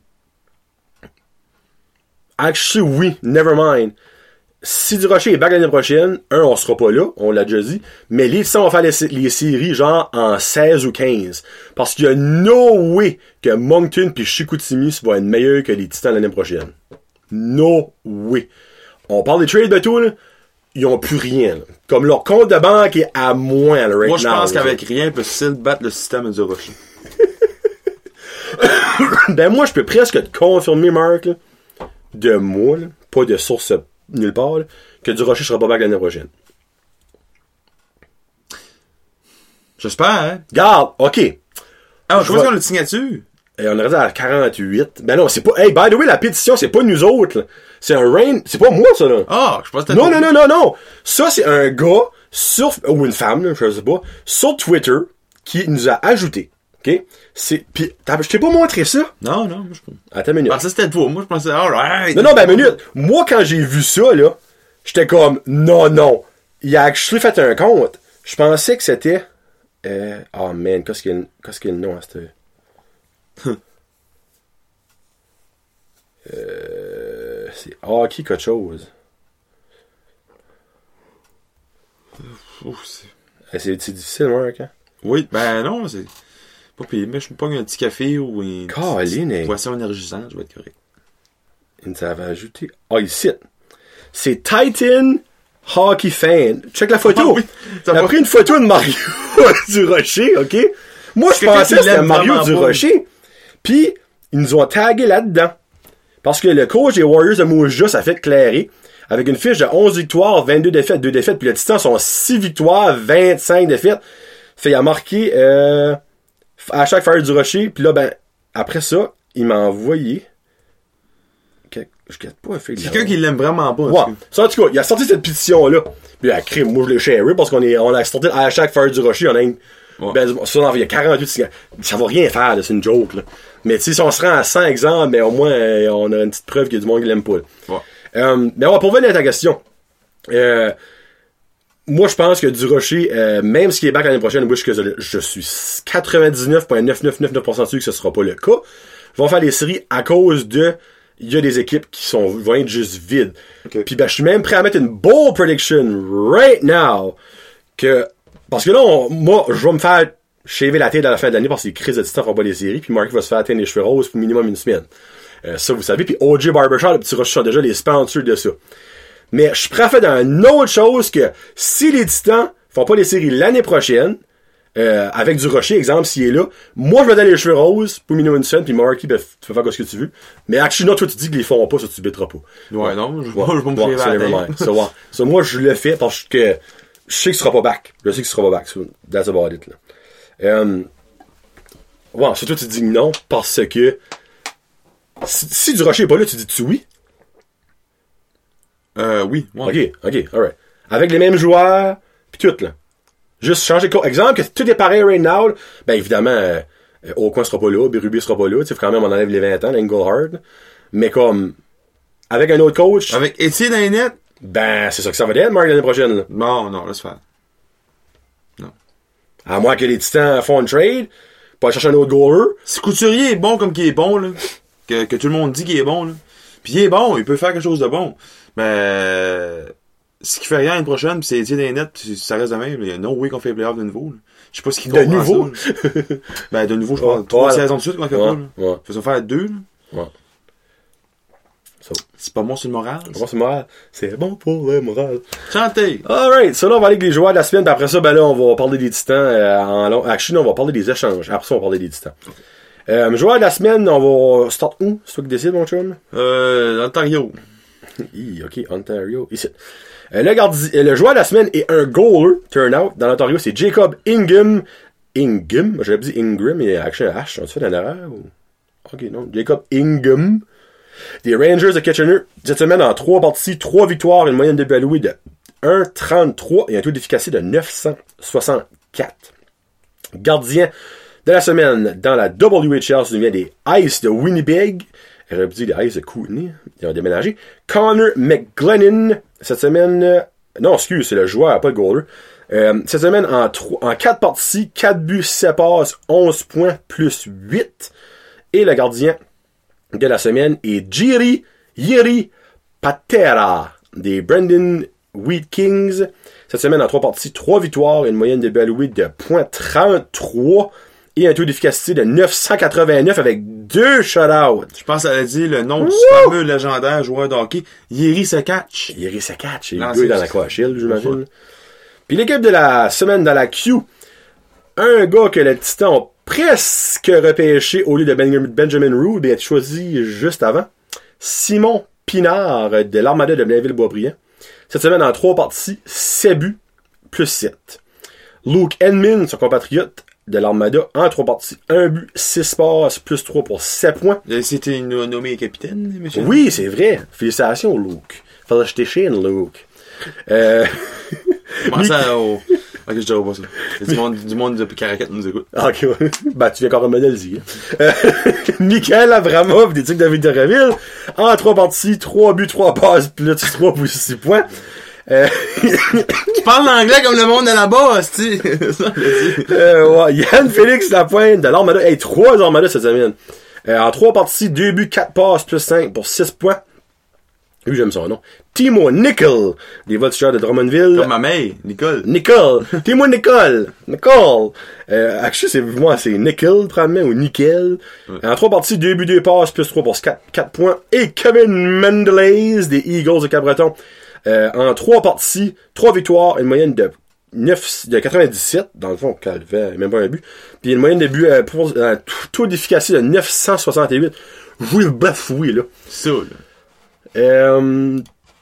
actually, oui, never mind. Si Durocher est back l'année prochaine, un, on sera pas là, on l'a déjà dit, mais les Titans vont faire les, les séries genre en seize ou quinze. Parce qu'il y a no way que Moncton pis Chicoutimi vont être meilleurs que les Titans l'année prochaine. No way. On parle des trades de tout, là. Ils ont plus rien, là. Comme leur compte de banque est à moins, là, right Moi, je now, pense là. qu'avec rien, ils peuvent still battre le système de Durocher. Ben, moi, je peux presque te confirmer, Marc, là, de moi, là, pas de source nulle part, là, que Durocher sera pas back l'année prochaine. J'espère, hein? Garde, ok. Ah, je Je pense vois- qu'on a une signature. Et on aurait dit à quarante-huit. Ben non, c'est pas... Hey, by the way, la pétition, c'est pas nous autres, là. C'est un rain... C'est pas moi, ça, là. Ah, je pense que Non, non, non, non, non. Ça, c'est un gars sur... Ou une femme, là, je sais pas. Sur Twitter, qui nous a ajouté. OK? C'est... Pis, t'as- je t'ai pas montré ça. Non, non, moi, je pense. Attends une minute. Ah, ça, c'était toi. Moi, je pensais, alright. Non, non, ben, minute. Moi, quand j'ai vu ça, là, j'étais comme, non, non. Il a actually fait un compte. Je pensais que c'était... Euh... Oh, man, qu'est-ce qu'il y a, qu'est-ce qu'il y a le nom à cette... euh... C'est hockey quelque chose. Ouf, c'est... Euh, C'est, c'est difficile, Marc, hein? Oui, ben non, c'est pas pire. Mais je me pogne un petit café ou une Caroline, petite hein. boisson énergisante, je vais être correct. Il nous avait ajouté... Ah, ici. C'est Titan Hockey Fan. Check la photo. Ah oui, ça Il a va. pris une photo de Mario Durocher, OK? Moi, je Quelqu'un pensais qui que c'était l'aime Mario vraiment Durocher. Puis, ils nous ont tagué là-dedans. Parce que le coach des Warriors de Mouja s'est fait clairer avec une fiche de onze victoires, vingt-deux défaites, deux défaites. Puis le Titan sont six victoires, vingt-cinq défaites. Fait, il a marqué euh, à chaque Fire Durocher. Puis là, ben, après ça, il m'a envoyé... Je ne pas un fait de Quelqu'un qui l'aime vraiment pas. en Ouais. tout cas. Ça, en tout cas, il a sorti cette pétition-là. Puis, à crime, moi, je l'ai sharé parce qu'on est, on l'a sorti à chaque Fire du Rocher. On a une, Ouais. ben, ça, il y a quarante-huit signatures. Ça va rien faire, là, c'est une joke, là. Mais, tu sais, si on se rend à cent exemples, mais au moins, euh, on a une petite preuve qu'il y a du monde qui l'aime pas, là. Ouais. Euh, mais ouais, pour venir à ta question. Euh, moi, je pense que Durocher, euh, même s'il est back l'année prochaine, oui, je, je suis quatre-vingt-dix-neuf virgule neuf neuf neuf neuf pour cent sûr que ce sera pas le cas. Ils vont faire les séries à cause de, il y a des équipes qui sont, vont être juste vides. Okay. Puis ben, je suis même prêt à mettre une bold prediction right now que, parce que là, on, moi, je vais me faire shaver la tête à la fin de l'année parce que les crises de Titan feront pas les séries, puis Mark va se faire atteindre les cheveux roses pour minimum une semaine. Euh, ça, vous savez. Puis O J Barbershop, le petit Rocher sont déjà les sponsors de ça. Mais je suis prêt à faire une autre chose que si les Titans font pas les séries l'année prochaine, euh, avec du Rocher, exemple, s'il est là, moi, je vais donner les cheveux roses pour minimum une semaine, puis Marky, ben, tu peux faire ce que tu veux. Mais actually, non, toi, tu dis qu'ils les feront pas, ça, tu bêteras pas. Ouais, non, je, Ouais, moi, je vais me ouais, faire ça, la never tête. mind. So, ouais. So, moi, je le fais parce que je sais qu'il sera pas back. Je sais qu'il sera pas back. So, that's about it, là. Um, ouais, surtout, tu dis non parce que si, si du Rocher est pas là, tu dis-tu oui? Euh, oui. Ouais. Ok, ok, alright. Avec les mêmes joueurs, pis tout, là. Juste changer de co- exemple, que tout est pareil right now, là. Ben, évidemment, euh, euh, Aucoin sera pas là, Berube sera pas là, tu sais, faut quand même, on enlève les vingt ans, l'Englehard. Mais comme, avec un autre coach, Avec Étienne dans les nets? ben, c'est ça que ça va être, Marc, l'année prochaine, là. Non, non, laisse faire. À moins que les Titans font une trade, pour aller chercher un autre goaler. Si Couturier est bon comme qu'il est bon, là, que, que tout le monde dit qu'il est bon, là, pis il est bon, il peut faire quelque chose de bon, mais ce qui fait rien l'année prochaine, pis c'est Étienne dans les nets, pis ça reste de même, il y a no way qu'on fait les playoffs de nouveau, là. Je sais pas ce qu'il De comprend nouveau? ça, là. Ben, de nouveau, je Ouais, crois, trois ouais. saisons de suite qu'on fait Ouais, pas, là. ouais. Faisons faire deux, là. Ouais. So, C'est pas bon sur le moral. comment c'est moral? C'est bon pour le moral. Chantez! Alright, ça là, on va aller avec les joueurs de la semaine, puis après ça, ben là, on va parler des Titans euh, en long. Actually, on va parler des échanges. Après ça, on va parler des Titans. Euh, joueurs de la semaine, on va start où? C'est toi qui décides, mon chum? Euh, Ontario. Hi, ok, Ontario. Ici. Euh, le, gardi- euh, le joueur de la semaine est un goaler, turnout. Dans l'Ontario, c'est Jacob Ingham. Ingham? J'avais dit Ingram, il y a actually un H. On se fait une erreur? Ou... Ok, non. Jacob Ingham. Des Rangers de Kitchener. Cette semaine, en trois parties, trois victoires, une moyenne de but alloué de un virgule trente-trois et un taux d'efficacité de neuf cent soixante-quatre. Gardien de la semaine dans la W H L, ça nous vient des Ice de Winnipeg. J'aurais pu dire des Ice de Kootenay. Ils ont déménagé. Connor McGlennon. Cette semaine... Euh, non, excuse, c'est le joueur, pas le goaler. Euh, cette semaine, en, trois, en quatre parties, quatre buts, sept passes, onze points, plus huit. Et le gardien de la semaine est Jiri Yiri Patera des Brandon Wheat Kings. Cette semaine, en trois parties, trois victoires, une moyenne de buts alloués de point trente-trois et un taux d'efficacité de neuf cent quatre-vingt-neuf avec deux shutouts. Je pense qu'elle a dit le nom Wouh! du fameux légendaire joueur de hockey, Yeri Sekatch. Yiri Sekatch, il Non, est c'est- dans la Coachelle, j'imagine. Puis l'équipe de la semaine dans la Q, un gars que les Titans ont presque repêché au lieu de Ben- Benjamin Roux, bien choisi juste avant. Simon Pinard de l'Armada de Blainville-Boisbriand. Cette semaine, en trois parties, sept buts, plus sept. Luke Edmund, son compatriote de l'Armada, en trois parties, un but, six passes, plus trois pour sept points. C'était nommé capitaine, monsieur? Oui, c'est vrai. Félicitations, Luke. Félicitations, Luke. Euh... Comment ça au... Ok, je dirais pas ça. Il y a du monde, du monde de Caracat nous écoute. Ah, ok, ouais. Ben, tu viens encore me le dire. Euh, Michael Avramov des Tigres de Victoriaville. En trois parties, trois buts, trois passes, plus trois pour six points. Euh, Tu parles l'anglais comme le monde de là-bas, tu euh, ouais. Yann Félix Lapointe de l'Armada. Hey, trois Armadas cette semaine. Euh, en trois parties, deux buts, quatre passes, plus cinq pour six points. Lui, j'aime son nom. Timo Nickel des Voltigeurs de Drummondville. Comme ma mère, Nicole. Nickel. Timo Nickel. Nickel. Euh, actually, c'est, moi, c'est Nickel, probablement, ou Nickel. Ouais. En trois parties, deux buts, deux passes, plus trois pour quatre, quatre points. Et Kevin Mendelez des Eagles de Cabreton. Euh, en trois parties, trois victoires, une moyenne de neuf, de quatre-vingt-dix-sept, dans le fond, calvaire, même pas un but. Puis une moyenne de but, euh, pour, euh, taux d'efficacité de neuf cent soixante-huit. Oui, le bœuf, oui, là. Ça, là. Euh...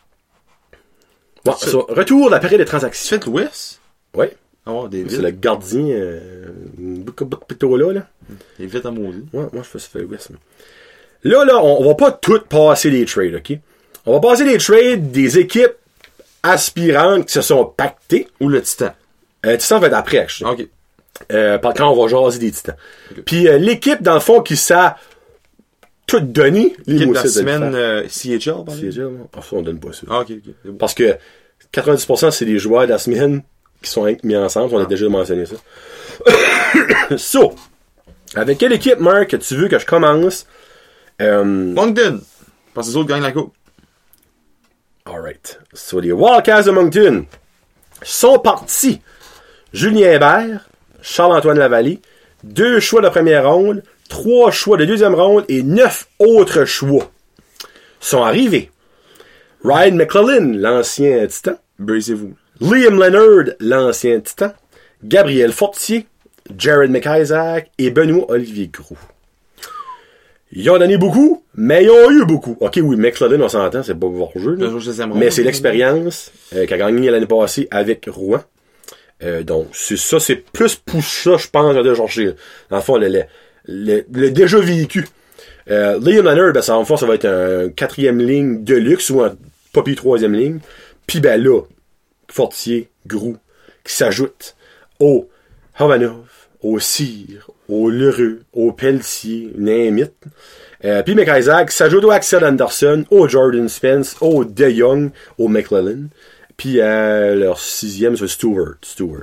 Bon, ça, retour de la période de transaction. Tu fais l'Ouest? Oui. Oh, David. C'est le gardien, euh, plutôt là, là. Il est vite à maudit. Ouais, moi, je fais ça fait l'Ouest. Là, là, on, on va pas tout passer les trades, ok? On va passer les trades des équipes aspirantes qui se sont pactées. Ou le Titan. Euh, Titan va être après, actually. Ok. Euh, quand on va jaser des Titans. Okay. Puis euh, l'équipe, dans le fond, qui s'a tout donné, les l'équipe de la semaine euh, C H L, par C H L, non? Enfin, on donne pas ça. Ah, ok, ok. Bon. Parce que quatre-vingt-dix pour cent, c'est des joueurs de la semaine qui sont mis ensemble. On ah. a déjà mentionné ça. So, avec quelle équipe, Marc, que tu veux que je commence? Euh... Moncton. Parce que les autres gagnent la coupe. Alright. So, les Wildcats de Moncton sont partis. Julien Hébert, Charles-Antoine Lavallée, deux choix de première ronde, trois choix de deuxième ronde et neuf autres choix sont arrivés. Ryan McClellan, l'ancien Titan. Bracez-vous. Liam Leonard, l'ancien Titan. Gabriel Fortier, Jared McIsaac et Benoît Olivier Groux. Ils ont donné beaucoup, mais ils ont eu beaucoup. Ok, oui, McClellan, on s'entend, c'est pas pour jeu. Mais c'est l'expérience euh, qu'a gagné l'année passée avec Rouen. Euh, donc, c'est ça, c'est plus pour ça, je pense, de chercher. Dans le fond, le, le, le, le déjà vécu. Euh, Liam Leonard, ben, ça, en fond, ça va être un quatrième ligne de luxe ou un pas pire troisième ligne. Puis ben là, Fortier, Groux, qui s'ajoute au Hovanov, au Cyr, au Lheureux, au Pelletier, name it. Euh, puis McIsaac s'ajoute au Axel Anderson, au Jordan Spence, au De Jong, au McClellan. Puis euh, leur sixième, c'est Stewart. Stewart.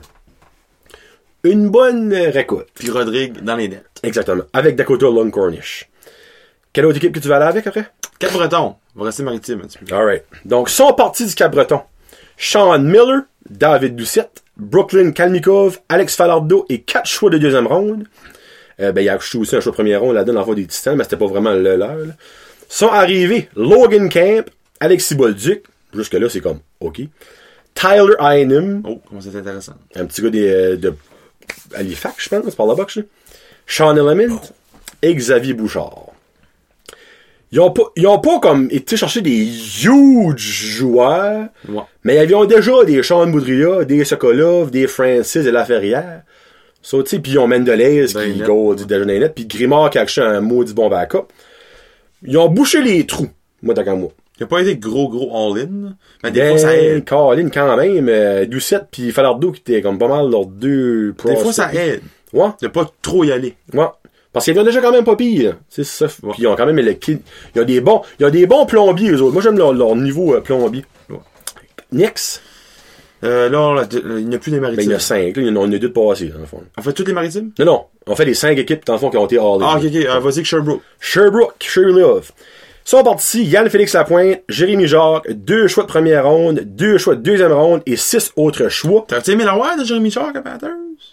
Une bonne récolte. Puis Rodrigue dans les dettes. Exactement. Avec Dakota Long Cornish. Quelle autre équipe que tu vas aller avec après? Cap-Breton. On va rester maritime un petit peu. Alright. Donc, sont partis du Cap-Breton. Sean Miller, David Doucette, Brooklyn Kalmikov, Alex Falardeau et quatre choix de deuxième ronde. Euh, ben, il y a aussi un choix de première ronde là-dedans, l'envoi des Titans, mais c'était pas vraiment le leur. Là. Sont arrivés Logan Camp, Alexis Bolduc. Jusque-là, c'est comme, OK. Tyler Einem. Oh, comment c'est intéressant. Un petit gars de, de Halifax, je pense, par là-bas, je sais. Sean Element. Oh. Et Xavier Bouchard. Ils ont pas, ils ont pas comme été chercher des huge joueurs, Ouais. mais ils ont déjà des Sean Boudria, des Sokolov, des Francis et Laferrière. Ça, tu sais, pis ils ont Mendelez Ben qui net. go du déjeuner net, pis Grimard qui a acheté un maudit bon backup. Ils ont bouché les trous, moi, d'accord, moi. Il a pas été gros, gros all-in. Mais des fois, ça aide. Colin, quand même, euh, Doucette pis Falardeau qui étaient comme pas mal leurs deux Des fois, ça aide. Ouais, De pas trop y aller. ouais. Parce qu'ils ont déjà quand même pas pire. C'est ça. Ouais. Puis ils ont quand même le kit. Il y a des bons, il y a des bons plombiers, eux autres. Moi, j'aime leur, leur niveau euh, plombier. Ouais. Nix. Euh, là, là, il n'y a plus des Ben, il maritimes. y en a cinq, là. Il y en a, on a deux de passés, dans le fond. On fait toutes les maritimes? Non, non. On fait les cinq équipes, dans le fond, qui ont été all Ah, ok, ok. Euh, vas-y que Sherbrooke. Sherbrooke, Sherbrooke. Sont partis Yann Félix Lapointe, Jérémy Jacques, deux choix de première ronde, deux choix de deuxième ronde et six autres choix. T'as-tu aimé la voix de Jérémy Charles à Panthers?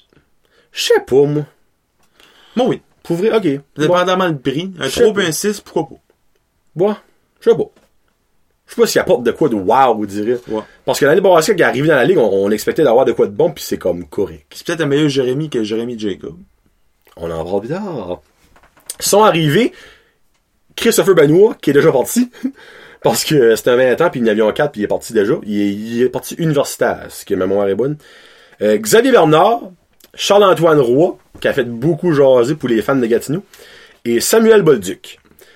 Je sais pas, moi. Moi, oui. Pour vrai, ok. Bon. Dépendamment le prix. Un Je sais trois pas. et un six, pourquoi pas? Bon. Je sais pas. Je sais pas s'il apporte de quoi de wow, vous direz. Ouais. Parce que l'année passée, quand il est arrivé dans la ligue, on, on expectait d'avoir de quoi de bon, puis c'est comme correct. C'est peut-être un meilleur Jérémy que Jérémy Jacob. On en parle plus tard. Ils sont arrivés Christopher Benoit, qui est déjà parti. Parce que c'était un vingt ans, puis il y en avait quatre, puis il est parti déjà. Il est, il est parti universitaire, ce que ma mémoire est bonne. Euh, Xavier Bernard, Charles-Antoine Roy, qui a fait beaucoup jaser pour les fans de Gatineau, et Samuel Bolduc.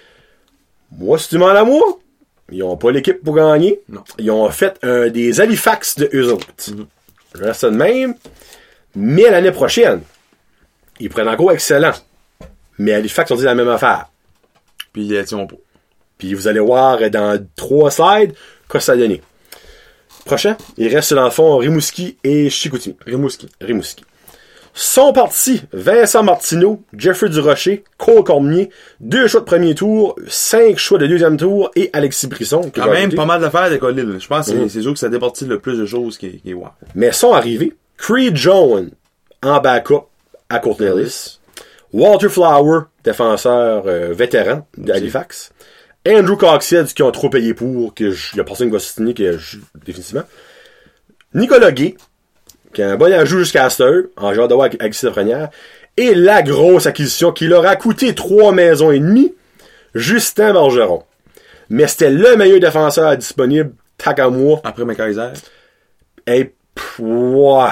Moi, si tu m'en as moi, ils ont pas l'équipe pour gagner. Non. Ils ont fait un des Halifax de eux autres. Mm-hmm. Je reste ça de même. Mais l'année prochaine, ils prennent encore excellent. Mais Halifax ont dit la même affaire. Puis ils sont pas. Puis vous allez voir dans trois slides quoi ça a donné. Prochain, il reste dans le fond Rimouski et Chicoutimi. Rimouski. Rimouski. Sont partis Vincent Martineau, Jeffrey Durocher, Cole Cormier, deux choix de premier tour, cinq choix de deuxième tour et Alexis Brisson. qui Quand va même, ajouter. pas mal d'affaires de Colil. Je pense que c'est- Mhm. c'est sûr que ça départit le plus de choses qui est, qui est wow. Mais sont arrivés Creed Jones en backup à Courtney-Ellis, Walter Flower, défenseur euh, vétéran d'Halifax, Andrew Coxhead qui ont trop payé pour, que il y a personne qui va signer que je, définitivement, Nicolas Gay, qui a un bon ajout jusqu'à cette heure, en genre de voir avec Alexis Lafrenière, et la grosse acquisition qui leur a coûté trois maisons et demie, Justin Bergeron. Mais c'était le meilleur défenseur disponible, tac à moi. Après McKaiser. Et pff, ouais.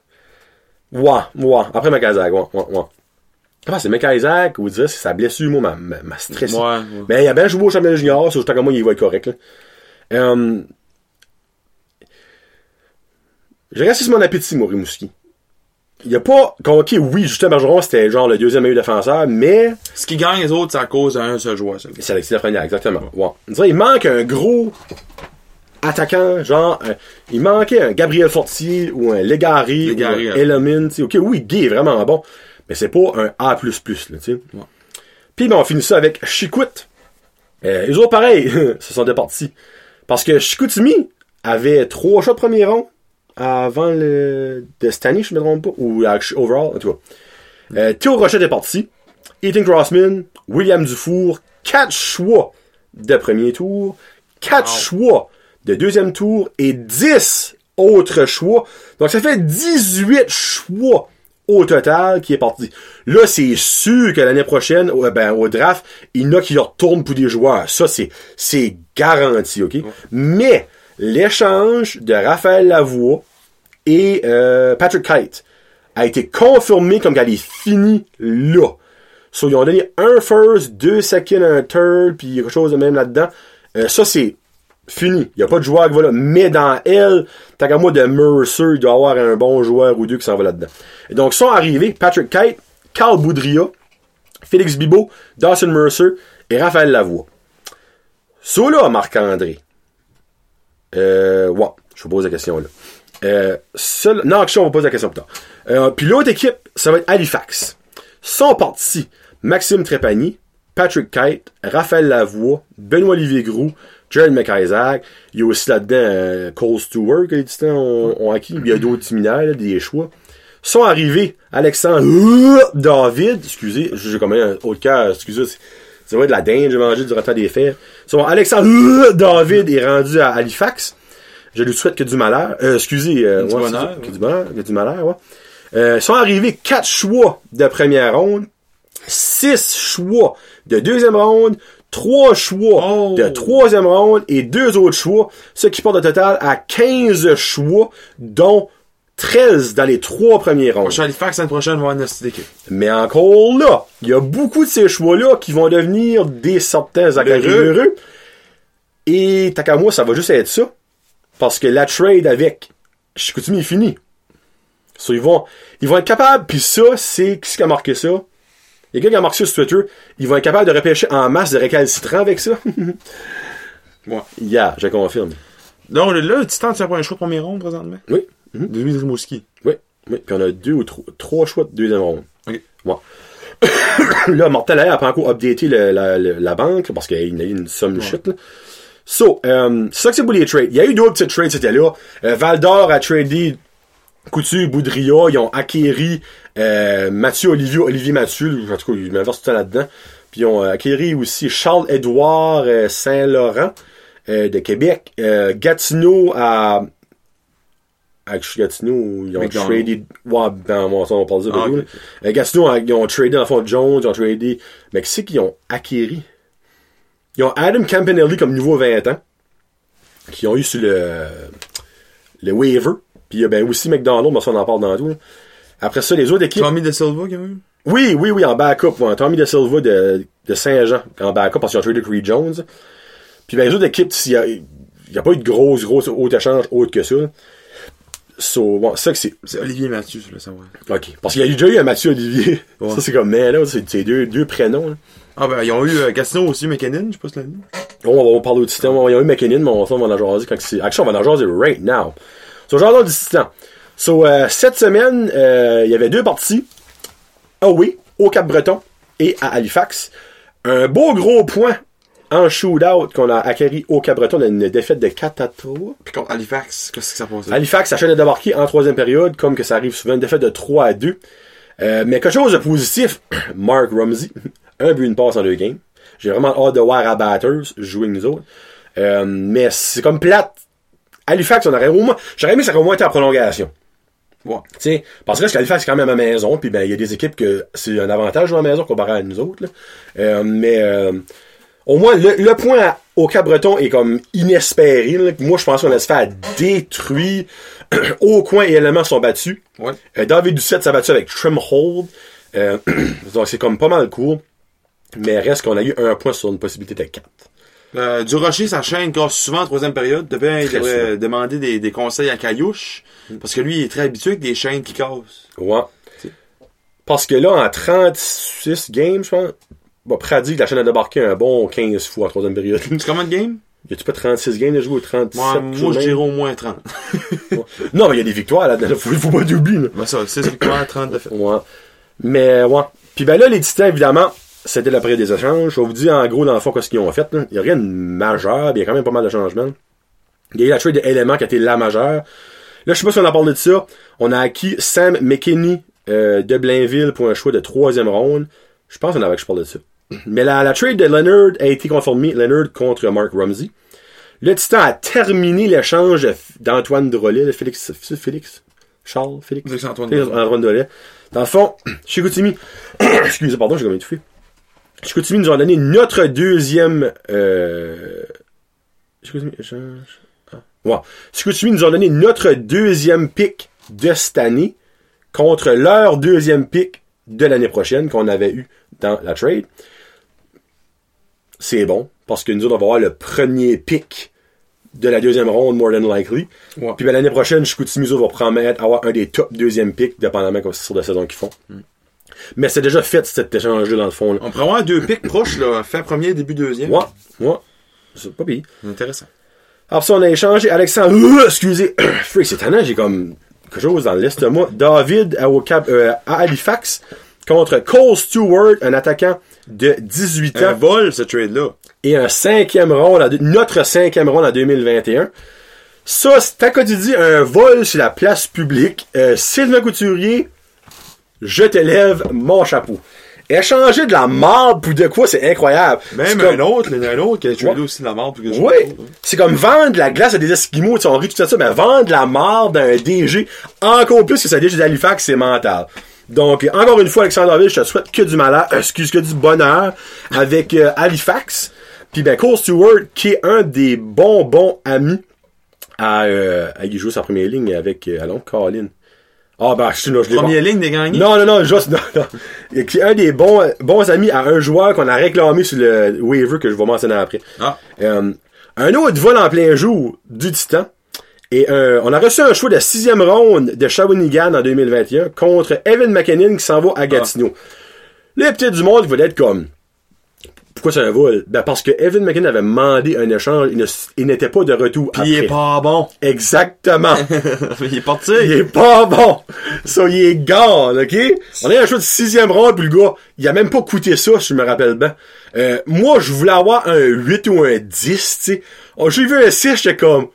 Ouais, ouais. Après McIsaac, ouais, ouais, ouais. Après, c'est McIsaac, vous direz, c'est sa blessure, moi, m'a, m'a, m'a stressé. Ouais, ouais. Mais il a bien joué au championnat junior, c'est juste que moi, il va être correct, là. Euh, J'ai resté sur mon appétit, moi, Rimouski. Il y a pas, ok, oui, Justin Bergeron, c'était genre le deuxième meilleur défenseur, mais Ce qui gagne les autres, c'est à cause d'un seul joueur. Ça. c'est Alexis Lafrenière, exactement. Ouais. On dirait, il manque un gros attaquant, genre, euh, il manquait un Gabriel Fortier ou un Légaré, Légaré, ou un ouais. Elamine, tu sais. Ok, oui, Guy est vraiment bon, mais c'est pas un A plus plus, là, tu sais. Ouais. Puis, ben, on finit ça avec Chicout. Euh, eux autres, pareil, se sont départis. Parce que Chicoutimi avait trois choix de premier rond avant le, de cette année, je me trompe pas, ou euh, overall, en tout cas. Euh, Théo Rochette est parti. Ethan Crossman, William Dufour, quatre choix de premier tour, quatre Wow. choix de deuxième tour et dix autres choix. Donc ça fait dix-huit choix au total qui est parti. Là, c'est sûr que l'année prochaine, euh, ben, au draft, il y en a qui retournent pour des joueurs. Ça, c'est, c'est garanti, ok? Mais, l'échange de Raphaël Lavoie et euh, Patrick Kite a été confirmé comme qu'elle est finie là. So, ils ont donné un first, deux second, un third, puis quelque chose de même là-dedans. Euh, ça, c'est fini. Il n'y a pas de joueur qui va là. Mais dans elle, tant qu'à moi de Mercer, il doit y avoir un bon joueur ou deux qui s'en va là-dedans. Et donc, sont arrivés Patrick Kite, Carl Boudria, Félix Bibeau, Dawson Mercer et Raphaël Lavoie. Ça là, Marc-André. Euh, ouais, je vous pose la question là. Euh, seul, non, action, on va poser la question plus tard. Euh, puis l'autre équipe, ça va être Halifax. Sont partis Maxime Trépanier, Patrick Kite, Raphaël Lavoie, Benoît-Olivier Groux, Jared McIsaac. Il y a aussi là-dedans euh, Cole Stewart que les Titans ont, ont acquis. Il y a d'autres similaires, là, des choix. Sont arrivés Alexandre euh, David, excusez, j'ai comme un haut de cœur, excusez, c'est, c'est vrai de la dinde, j'ai mangé durant le temps des fers. Sont Alexandre euh, David est rendu à Halifax. Je lui souhaite que du malheur. Euh, excusez, euh, Du ouais, bonheur, c'est- que ouais. du bonheur, que du malheur, ouais. Euh, sont arrivés quatre choix de première ronde, six choix de deuxième ronde, trois choix Oh. de troisième ronde et deux autres choix, ce qui porte au total à quinze choix, dont treize dans les trois premiers rondes. Prochain Halifax, l'année prochaine, va avoir une équipe. Mais encore là, il y a beaucoup de ces choix-là qui vont devenir des certains Zachary L'heureux. L'heureux. Et tant qu'à moi, ça va juste être ça. Parce que la trade avec Chicoutimi est finie. So, ils vont, ils vont être capables, puis ça, c'est qui qui a marqué ça? Il y a quelqu'un qui a marqué ça sur Twitter. Ils vont être capables de repêcher en masse de récalcitrants avec ça. Ouais. Yeah, je confirme. Donc là, le Titan, tu as pas un choix de premier ronde présentement? Oui. Mm-hmm. De Louis Rimouski. Oui. Oui. Puis on a deux ou trois, trois choix de deuxième ronde. OK. Ouais. Là, Mortel a pas encore updaté le, la, le, la banque, parce qu'il y a une somme Ouais. shit, là. So, euh, c'est ça que c'est pour les trades. Il y a eu d'autres petites trades, c'était là. Euh, Val d'Or a tradé Couture, Boudria, ils ont acquéri euh, Mathieu Olivier, Olivier Mathieu, en tout cas, ils m'inversent tout le temps là-dedans. Puis ils ont euh, acquéri aussi Charles-Édouard euh, Saint-Laurent euh, de Québec. Euh, Gatineau à... à Gatineau, ils ont McDonald. tradé... Ouais, ben, moi, ça, on parle de ça Ah, beaucoup, okay. là. Euh, Gatineau, ils ont tradé, dans le fond, Jones, ils ont tradé... Mais qui c'est qu'ils ont acquéri? Ils ont Adam Campanelli comme nouveau vingt ans, qui ont eu sur le, le waiver. Puis il y a ben aussi McDonald, mais ça on en parle dans tout. Là. Après ça, les autres équipes... Tommy De Silva, quand même? Oui, oui, oui, en backup. Ouais, Tommy De Silva de, de Saint-Jean, en backup, parce qu'ils ont tradé Creed Jones. Puis ben, les autres équipes, il n'y a, y a pas eu de grosse, grosse autre échange autre que ça. Là. So, bon, ça que c'est... C'est Olivier Mathieu, je voulais savoir. OK. Parce qu'il y a déjà eu un Mathieu Olivier. Ouais. Ça, c'est comme, mais là, c'est, c'est deux, deux prénoms. Là. Ah ben, ils ont eu euh, Gatineau aussi, McKinnon, je sais pas si tu l'as dit. On va, on va parler du Titan. Ils ont eu McKinnon, mais on va, on va en jaser quand c'est... Actually, on va en jaser right now. So, genre du Titan. So, euh, cette semaine, euh, il y avait deux parties. Ah oui, au Cap-Breton et à Halifax. Un beau gros point en shootout qu'on a acquéri au Cap-Breton. On a une défaite de quatre à trois. Puis contre Halifax, qu'est-ce que ça passe? Halifax, ça chaîne de débarquer en troisième période, comme que ça arrive souvent, une défaite de trois à deux. Euh, mais quelque chose de positif, Mark Rumsey, un but, une passe en deux games. J'ai vraiment hâte de voir à Batters jouer avec nous autres. Euh, mais c'est comme plate. Halifax, on aurait au moins, j'aurais aimé que ça aurait au moins été en prolongation. Ouais. Tu sais, parce que là, qu'Halifax, c'est quand même à maison, puis ben, il y a des équipes que c'est un avantage de jouer à la maison comparé à nous autres, là. Euh, mais, euh, au moins, le, le point à, au Cap-Breton est comme inespéré, là. Moi, je pense qu'on a se fait détruire. Au coin et éléments sont battus. Ouais. Euh, David Doucette s'est battu avec Trimhold. Euh, donc, c'est comme pas mal court. Mais reste qu'on a eu un point sur une possibilité de quatre. Euh, du Rocher, sa chaîne casse souvent en troisième période. Devait, il Très devrait souvent. demander des, des conseils à Caillouche. Parce que lui, il est très habitué avec des chaînes qui cassent. Ouais. Parce que là, en trente-six games, je pense, bon, Pradi, la chaîne a débarqué un bon quinze fois en troisième période. C'est combien de games? Y a-tu pas trente-six games de jouer ou trente-sept? Moi, moi je dirais au moins trente. Non, mais il y a des victoires là-dedans. Faut, faut pas d'oublier, là. Ben ça, six victoires, trente de fait. Ouais. Mais, ouais. Puis ben là, les Titans, évidemment, c'était la période des échanges. Je vais vous dire, en gros, dans le fond, qu'est-ce qu'ils ont fait, là. Il y a rien de majeur, mais il y a quand même pas mal de changements. Il y a eu la trade d'éléments qui a été la majeure. Là, je sais pas si on a parlé de ça. On a acquis Sam McKinney euh, de Blainville pour un choix de troisième ronde. Je pense qu'on avait que je parlais de ça. Mais la, la trade de Leonard a été confirmée. Leonard contre Mark Rumsey. Le Titan a terminé l'échange d'Antoine Drolet, de Félix, Félix, Charles, Félix, Félix Antoine Félix Antoine Drolet. Dans le fond, Chicoutimi, excusez, pardon, j'ai comme étouffé. Chicoutimi nous a donné notre deuxième, euh, Chicoutimi, échange, ah, ouais. Chicoutimi nous a donné notre deuxième pick de cette année contre leur deuxième pick de l'année prochaine qu'on avait eu dans la trade. C'est bon, parce que nous autres, on va avoir le premier pick de la deuxième ronde, more than likely. Ouais. Puis ben, l'année prochaine, Chicoutimi va promettre avoir un des top deuxième picks, dépendamment de sur la saison qu'ils font. Mm. Mais c'est déjà fait, cet échange-là, dans le fond. Là. On pourrait avoir deux pics proches, là. Fin premier, début deuxième. Ouais, ouais. C'est pas pire. Intéressant. Alors, ça, on a échangé Alexandre. Euh, excusez. Freak, c'est étonnant, j'ai comme quelque chose dans l'est de moi. David à, au Cap, euh, à Halifax contre Cole Stewart, un attaquant de dix-huit ans. Un vol, ce trade-là. Et un cinquième ronde, à, notre cinquième ronde en deux mille vingt et un. Ça, c'est tant que tu dis un vol sur la place publique. Euh, Sylvain Couturier, je te lève mon chapeau. Échanger de la marde pour de quoi, c'est incroyable. Même c'est un comme... autre, il y en a un autre qui a tradé Ouais. aussi de la marde. Oui, ouais. C'est comme vendre de la glace à des Esquimaux, tu sais, on rit tout ça, mais vendre de la marde à un D G, encore plus que ça D G d'Halifax, c'est mental. Donc, encore une fois, Alexandre David, je te souhaite que du malheur, excuse, que du bonheur avec euh, Halifax. Puis ben Cole Stewart, qui est un des bons, bons amis à... Euh, à il joue sa première ligne avec... Euh, allons, Colin. Ah ben, je suis là, je l'ai Première ligne des gagnants? Non, non, non, juste... Non, non. Qui est un des bons, bons amis à un joueur qu'on a réclamé sur le waiver que je vais mentionner après. Ah. Euh, un autre vol en plein jour du Titan. Et euh, on a reçu un choix de sixième ronde de Shawinigan en deux mille vingt et un contre Evan McKinnon qui s'en va à Gatineau. Ah. Les petits du monde voulaient être comme... Pourquoi c'est un vol? Ben parce que Evan McKinnon avait demandé un échange, il, ne, il n'était pas de retour Puis après. il est pas bon. Exactement. Il est parti. Il est pas bon. Ça, il est gone, ok? On a un choix de sixième ronde, puis le gars, il a même pas coûté ça, si je me rappelle bien. Euh, moi, je voulais avoir un huit ou un dix, tu sais. Oh, j'ai vu un six, j'étais comme...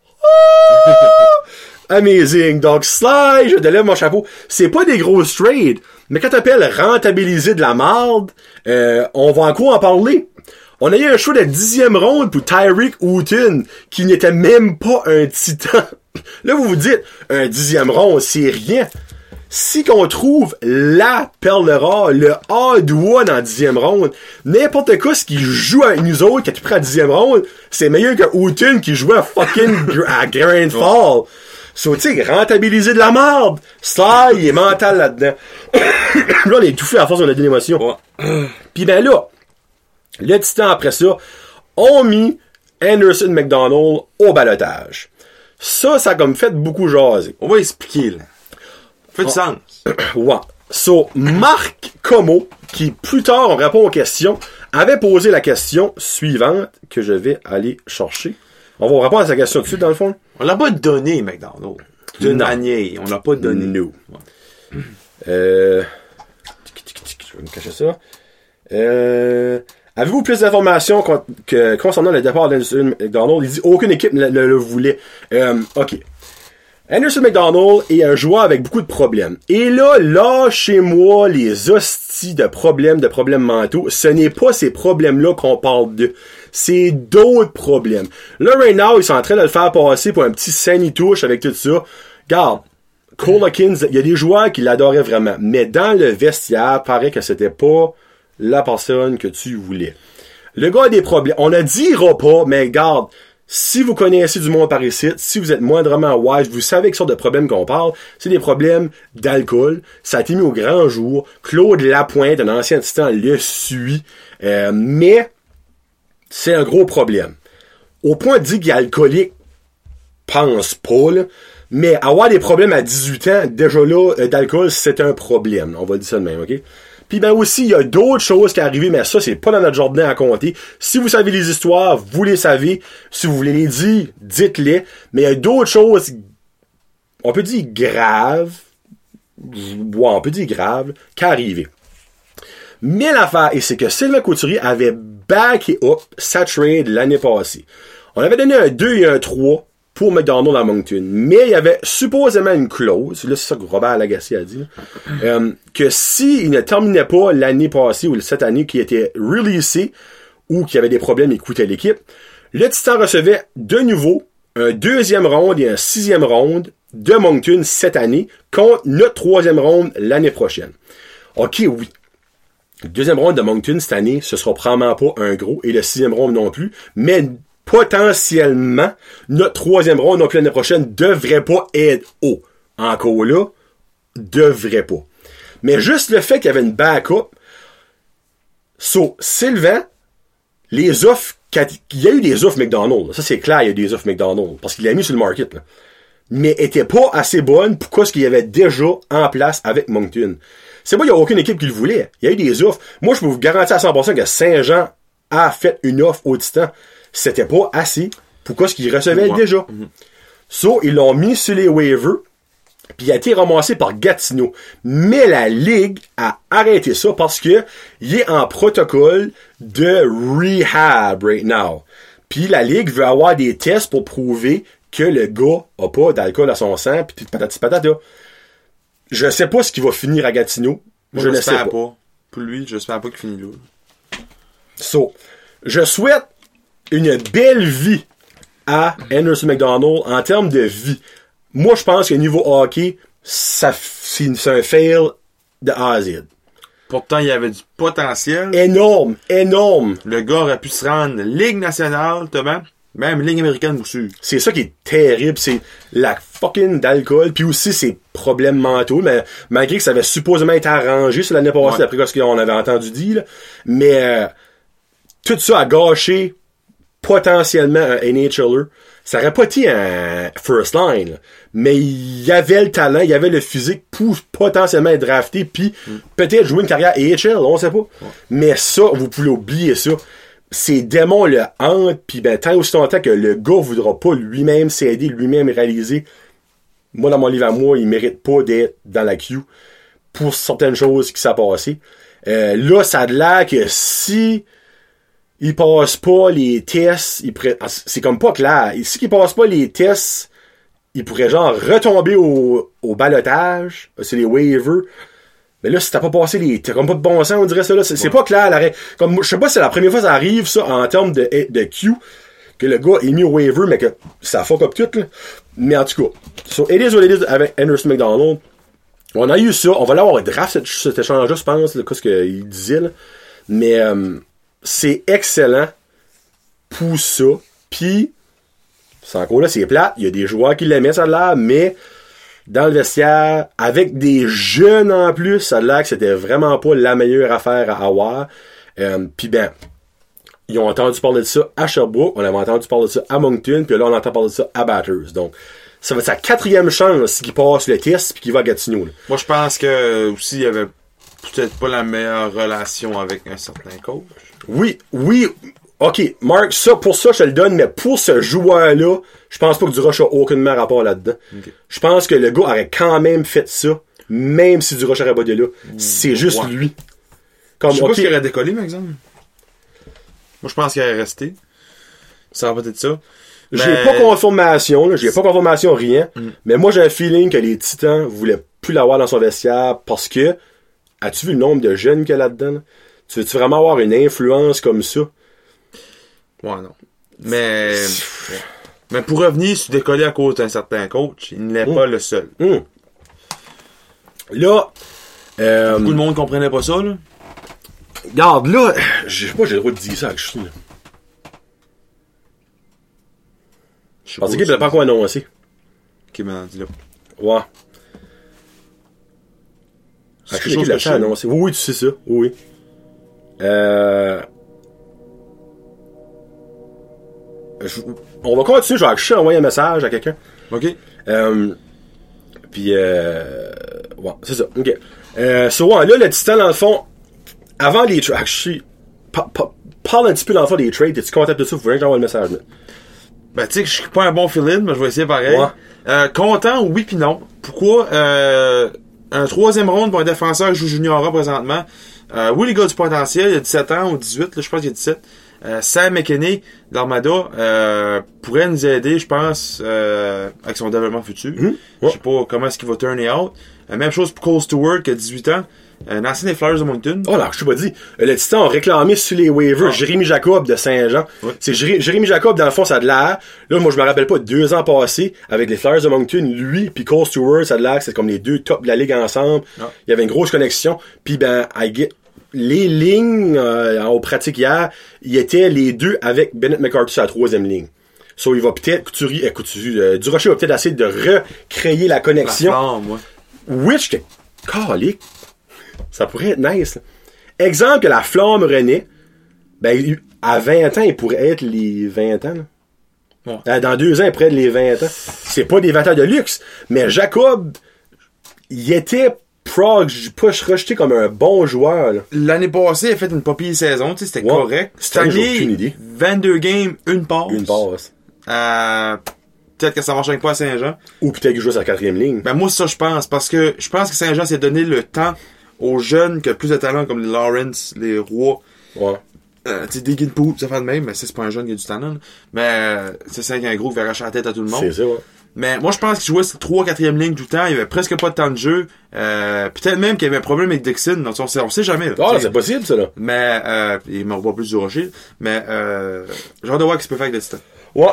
Amazing. Donc, Sly, je te lève mon chapeau. C'est pas des gros trades, mais quand t'appelles rentabiliser de la marde, euh, on va en quoi en parler? On a eu un choix de dixième ronde pour Tyreek Wooten, qui n'était même pas un titan. Là, vous vous dites, un dixième ronde, c'est rien. Si qu'on trouve la perle rare, le hard one en dixième ronde, n'importe quoi ce qui joue avec nous autres, qui est pris à dixième ronde, c'est meilleur que Wooten qui jouait à fucking à Grand Fall. So, tu sais, rentabiliser de la merde. Ça, il est mental là-dedans. Là, on est étouffé à force de la d'émotion. Ouais. Puis ben là, le Titan après ça, ont mis Anderson McDonald au balotage. Ça, ça a comme fait beaucoup jaser. On va expliquer, là. Fait du sens. Ouais. So, Marc Como, qui plus tard, on répond aux questions, avait posé la question suivante que je vais aller chercher. On va répondre à sa question dessus, dans le fond. On l'a pas donné, McDonald. D'une manière. On l'a pas donné. No. Ouais. Euh... Je vais me cacher ça. Euh... Avez-vous plus d'informations con- que, concernant le départ d'Anderson McDonald? Il dit aucune équipe ne le, le voulait. Euh, OK. Anderson McDonald est un joueur avec beaucoup de problèmes. Et là, lâchez-moi les hosties de problèmes, de problèmes mentaux. Ce n'est pas ces problèmes-là qu'on parle de. C'est d'autres problèmes. Là, right now, ils sont en train de le faire passer pour un petit sanitouche avec tout ça. Regarde, Cole Hawkins, il y a des joueurs qui l'adoraient vraiment. Mais dans le vestiaire, paraît que c'était pas la personne que tu voulais. Le gars a des problèmes. On ne dira pas, mais regarde, si vous connaissez du monde par ici, si vous êtes moindrement wise, vous savez quelle sorte de problèmes qu'on parle. C'est des problèmes d'alcool. Ça a été mis au grand jour. Claude Lapointe, un ancien titan, le suit. Euh, mais c'est un gros problème. Au point de dire qu'il est alcoolique, pense pas, là. Mais avoir des problèmes à dix-huit ans, déjà là, euh, d'alcool, c'est un problème. On va dire ça de même, OK? Puis ben aussi, il y a d'autres choses qui arrivent, mais ça, c'est pas dans notre journée à compter. Si vous savez les histoires, vous les savez. Si vous voulez les dire, dites-les. Mais il y a d'autres choses, on peut dire graves, ouais, on peut dire graves, qui arrivent. Mais l'affaire, et c'est que Sylvain Couturier avait backé up sa trade l'année passée. On avait donné un deux et un trois pour McDonald à Moncton. Mais il y avait supposément une clause, là c'est ça que Robert Lagacé a dit, euh, que s'il ne terminait pas l'année passée ou cette année qui était releasé ou qu'il y avait des problèmes et coûtait l'équipe, le Titan recevait de nouveau un deuxième ronde et un sixième ronde de Moncton cette année contre notre troisième ronde l'année prochaine. Ok, oui. Le deuxième ronde de Moncton cette année, ce sera probablement pas un gros et le sixième ronde non plus, mais potentiellement, notre troisième ronde, donc l'année prochaine, devrait pas être haut. Encore là, devrait pas. Mais juste le fait qu'il y avait une backup, so, Sylvain, les offres, il y a eu des offres McDonald's, ça c'est clair, il y a eu des offres McDonald's, parce qu'il l'a mis sur le market, là. Mais étaient pas assez bonnes pour ce qu'il y avait déjà en place avec Moncton. C'est pas, il y a aucune équipe qui le voulait. Il y a eu des offres. Moi, je peux vous garantir à cent pour cent que Saint-Jean a fait une offre au Titan. C'était pas assez pour ce qu'ils recevaient ouais. déjà. Mm-hmm. So, ils l'ont mis sur les waivers, puis il a été ramassé par Gatineau. Mais la Ligue a arrêté ça parce que il est en protocole de rehab right now. Puis la Ligue veut avoir des tests pour prouver que le gars a pas d'alcool à son sang, puis patati patata. Je sais pas ce qui va finir à Gatineau. Moi, je ne sais pas. pas. Pour lui, j'espère pas qu'il finit là. So, je souhaite une belle vie à Anderson McDonald en termes de vie. Moi, je pense que niveau hockey, ça, c'est un fail de A à Z. Pourtant, il y avait du potentiel. Énorme, énorme. Le gars aurait pu se rendre Ligue nationale, Thomas. Même Ligue américaine aussi. C'est ça qui est terrible, c'est la fucking d'alcool, puis aussi ses problèmes mentaux, mais malgré que ça avait supposément été arrangé sur l'année passée, ouais. D'après ce qu'on avait entendu dire, là. Mais euh, tout ça a gâché potentiellement un N H L er. Ça aurait pas été un first line, là. Mais il y avait le talent, il y avait le physique pour potentiellement être drafté, puis mm. peut-être jouer une carrière A H L, on sait pas. Ouais. Mais ça, vous pouvez oublier ça. Ces démons le hantent, pis ben, tant aussi longtemps que le gars voudra pas lui-même s'aider, lui-même réaliser, moi, dans mon livre à moi, il mérite pas d'être dans la queue pour certaines choses qui s'est passé. Euh, là, ça a de l'air que si il passe pas les tests, il pourrait, c'est comme pas clair. Si il passe pas les tests, il pourrait genre retomber au, au balotage, c'est les waivers. Mais là, si t'as pas passé les... T'as comme pas de bon sens, on dirait ça, là. C'est, ouais. c'est pas clair, l'arrêt. Comme, je sais pas si c'est la première fois que ça arrive, ça, en termes de, de Q, que le gars est mis au waiver, mais que ça fuck up tout, là. Mais en tout cas, so, it is what it is avec Anderson McDonald. On a eu ça. On va l'avoir draft, cet, cet échange-là, je pense, là, ce qu'il disait, là. Mais, euh, c'est excellent pour ça. Pis, c'est encore là, c'est plate. Il y a des joueurs qui l'aimaient, ça a l'air, mais... Dans le vestiaire, avec des jeunes en plus, ça a l'air que c'était vraiment pas la meilleure affaire à avoir. Euh, Puis ben, ils ont entendu parler de ça à Sherbrooke, on avait entendu parler de ça à Moncton, puis là on entend parler de ça à Batters. Donc, ça va être sa quatrième chance qu'il passe le test puis qu'il va à Gatineau. Là. Moi, je pense que aussi il y avait peut-être pas la meilleure relation avec un certain coach. Oui, oui. OK, Marc, ça, pour ça, je te le donne, mais pour ce joueur-là, je pense pas que Durocher a aucunement rapport là-dedans. Okay. Je pense que le gars aurait quand même fait ça, même si Durocher aurait pas de là. Mmh, c'est juste ouais. lui. Comme, je sais okay. pas s'il aurait décollé, par exemple. Moi, je pense qu'il aurait resté. Ça va peut-être ça. Mais... J'ai pas confirmation, là. J'ai pas confirmation, rien. Mm. Mais moi, j'ai un feeling que les Titans voulaient plus l'avoir dans son vestiaire parce que, as-tu vu le nombre de jeunes qu'il y a là-dedans? Là? Tu veux-tu vraiment avoir une influence comme ça? Ouais, non. Mais, mais pour revenir sur décoller à cause d'un certain coach, il n'est mmh. pas le seul. Mmh. Là, euh, beaucoup de monde comprenait pas ça, là. Regarde, là, je sais pas, j'ai le droit de dire ça avec Chine. Je pense qu'il n'a pas encore annoncé. Qui m'a dit là. Ouais. C'est quelque chose que annoncé. Oui, oui, tu sais ça. Oui. Euh... Je, on va continuer, je vais juste envoyer un message à quelqu'un. OK. Euh, puis, euh, ouais, c'est ça. OK. Euh, so, ouais, là, le Titan, dans le fond, avant les trades, pa, pa, parle un petit peu dans le fond des trades. Es-tu content de ça? Vous voulez que j'envoie le message, là? Ben, tu sais que je suis pas un bon fill-in, mais je vais essayer pareil. Ouais. Euh, content, oui pis non. Pourquoi? Euh, un troisième round pour un défenseur qui joue junior présentement. Euh, oui, les gars du potentiel, il y a dix-sept ans ou dix-huit, là, je pense qu'il y a dix-sept. Euh, Sam McKinney d'Armada euh, pourrait nous aider, je pense, euh, avec son développement futur. Mmh, ouais. Je sais pas comment est-ce qu'il va turn out. Euh, même chose pour Cole Stewart qui a dix-huit ans. Un euh, ancien des Flyers de Moncton. Oh là, je t'ai pas dit. Le Titan a réclamé sur les waivers ah. Jérémy Jacob de Saint-Jean. Ouais. C'est Jéré- Jérémy Jacob, dans le fond, ça a de l'air. Là, moi, je me rappelle pas, deux ans passés, avec les Flyers de Moncton, lui puis Cole Stewart, ça a de l'air que c'est comme les deux tops de la ligue ensemble. Ah. Il y avait une grosse connexion. Puis ben, I get... les lignes euh, en pratique hier, ils étaient les deux avec Bennett McCarthy sur la troisième ligne. So, il va peut-être, Couturier, euh, Couturier, euh, Durocher va peut-être essayer de recréer la connexion. La forme, ouais. Which, que, calique, ça pourrait être nice. Là. Exemple que la Flamme renaît, ben, à vingt ans, il pourrait être les vingt ans. Là. Ouais. Euh, dans deux ans, il pourrait être les vingt ans. C'est pas des vingt ans de luxe, mais Jacob, il était Prague, pas rejeté comme un bon joueur. Là. L'année passée, il a fait une pas pire saison, tu sais, c'était ouais. correct. Cette année, vingt-deux games, une passe. Une passe. Euh, peut-être que ça marche pas à Saint-Jean. Ou peut-être qu'il joue sur la quatrième ligne. Ben moi, c'est ça je pense, parce que je pense que Saint-Jean s'est donné le temps aux jeunes qui ont plus de talent, comme les Lawrence, les Roy. Ouais. Euh, tu sais, des Guinpool, ça fait de même, mais c'est pas un jeune qui a du talent. Là. Mais euh, c'est ça qu'il y a un gros qui va arracher la tête à tout le monde. C'est ça, ouais. Mais moi, je pense qu'il jouait sur trois quatrième ligne tout le temps. Il y avait presque pas de temps de jeu. Euh, peut-être même qu'il y avait un problème avec Dixon. Donc, on sait, on sait jamais. Là, ah, c'est possible, ça, là. Mais, euh, il m'en voit plus du rocher. Mais, euh, j'ai hâte de voir ce qu'il peut faire avec le Titan.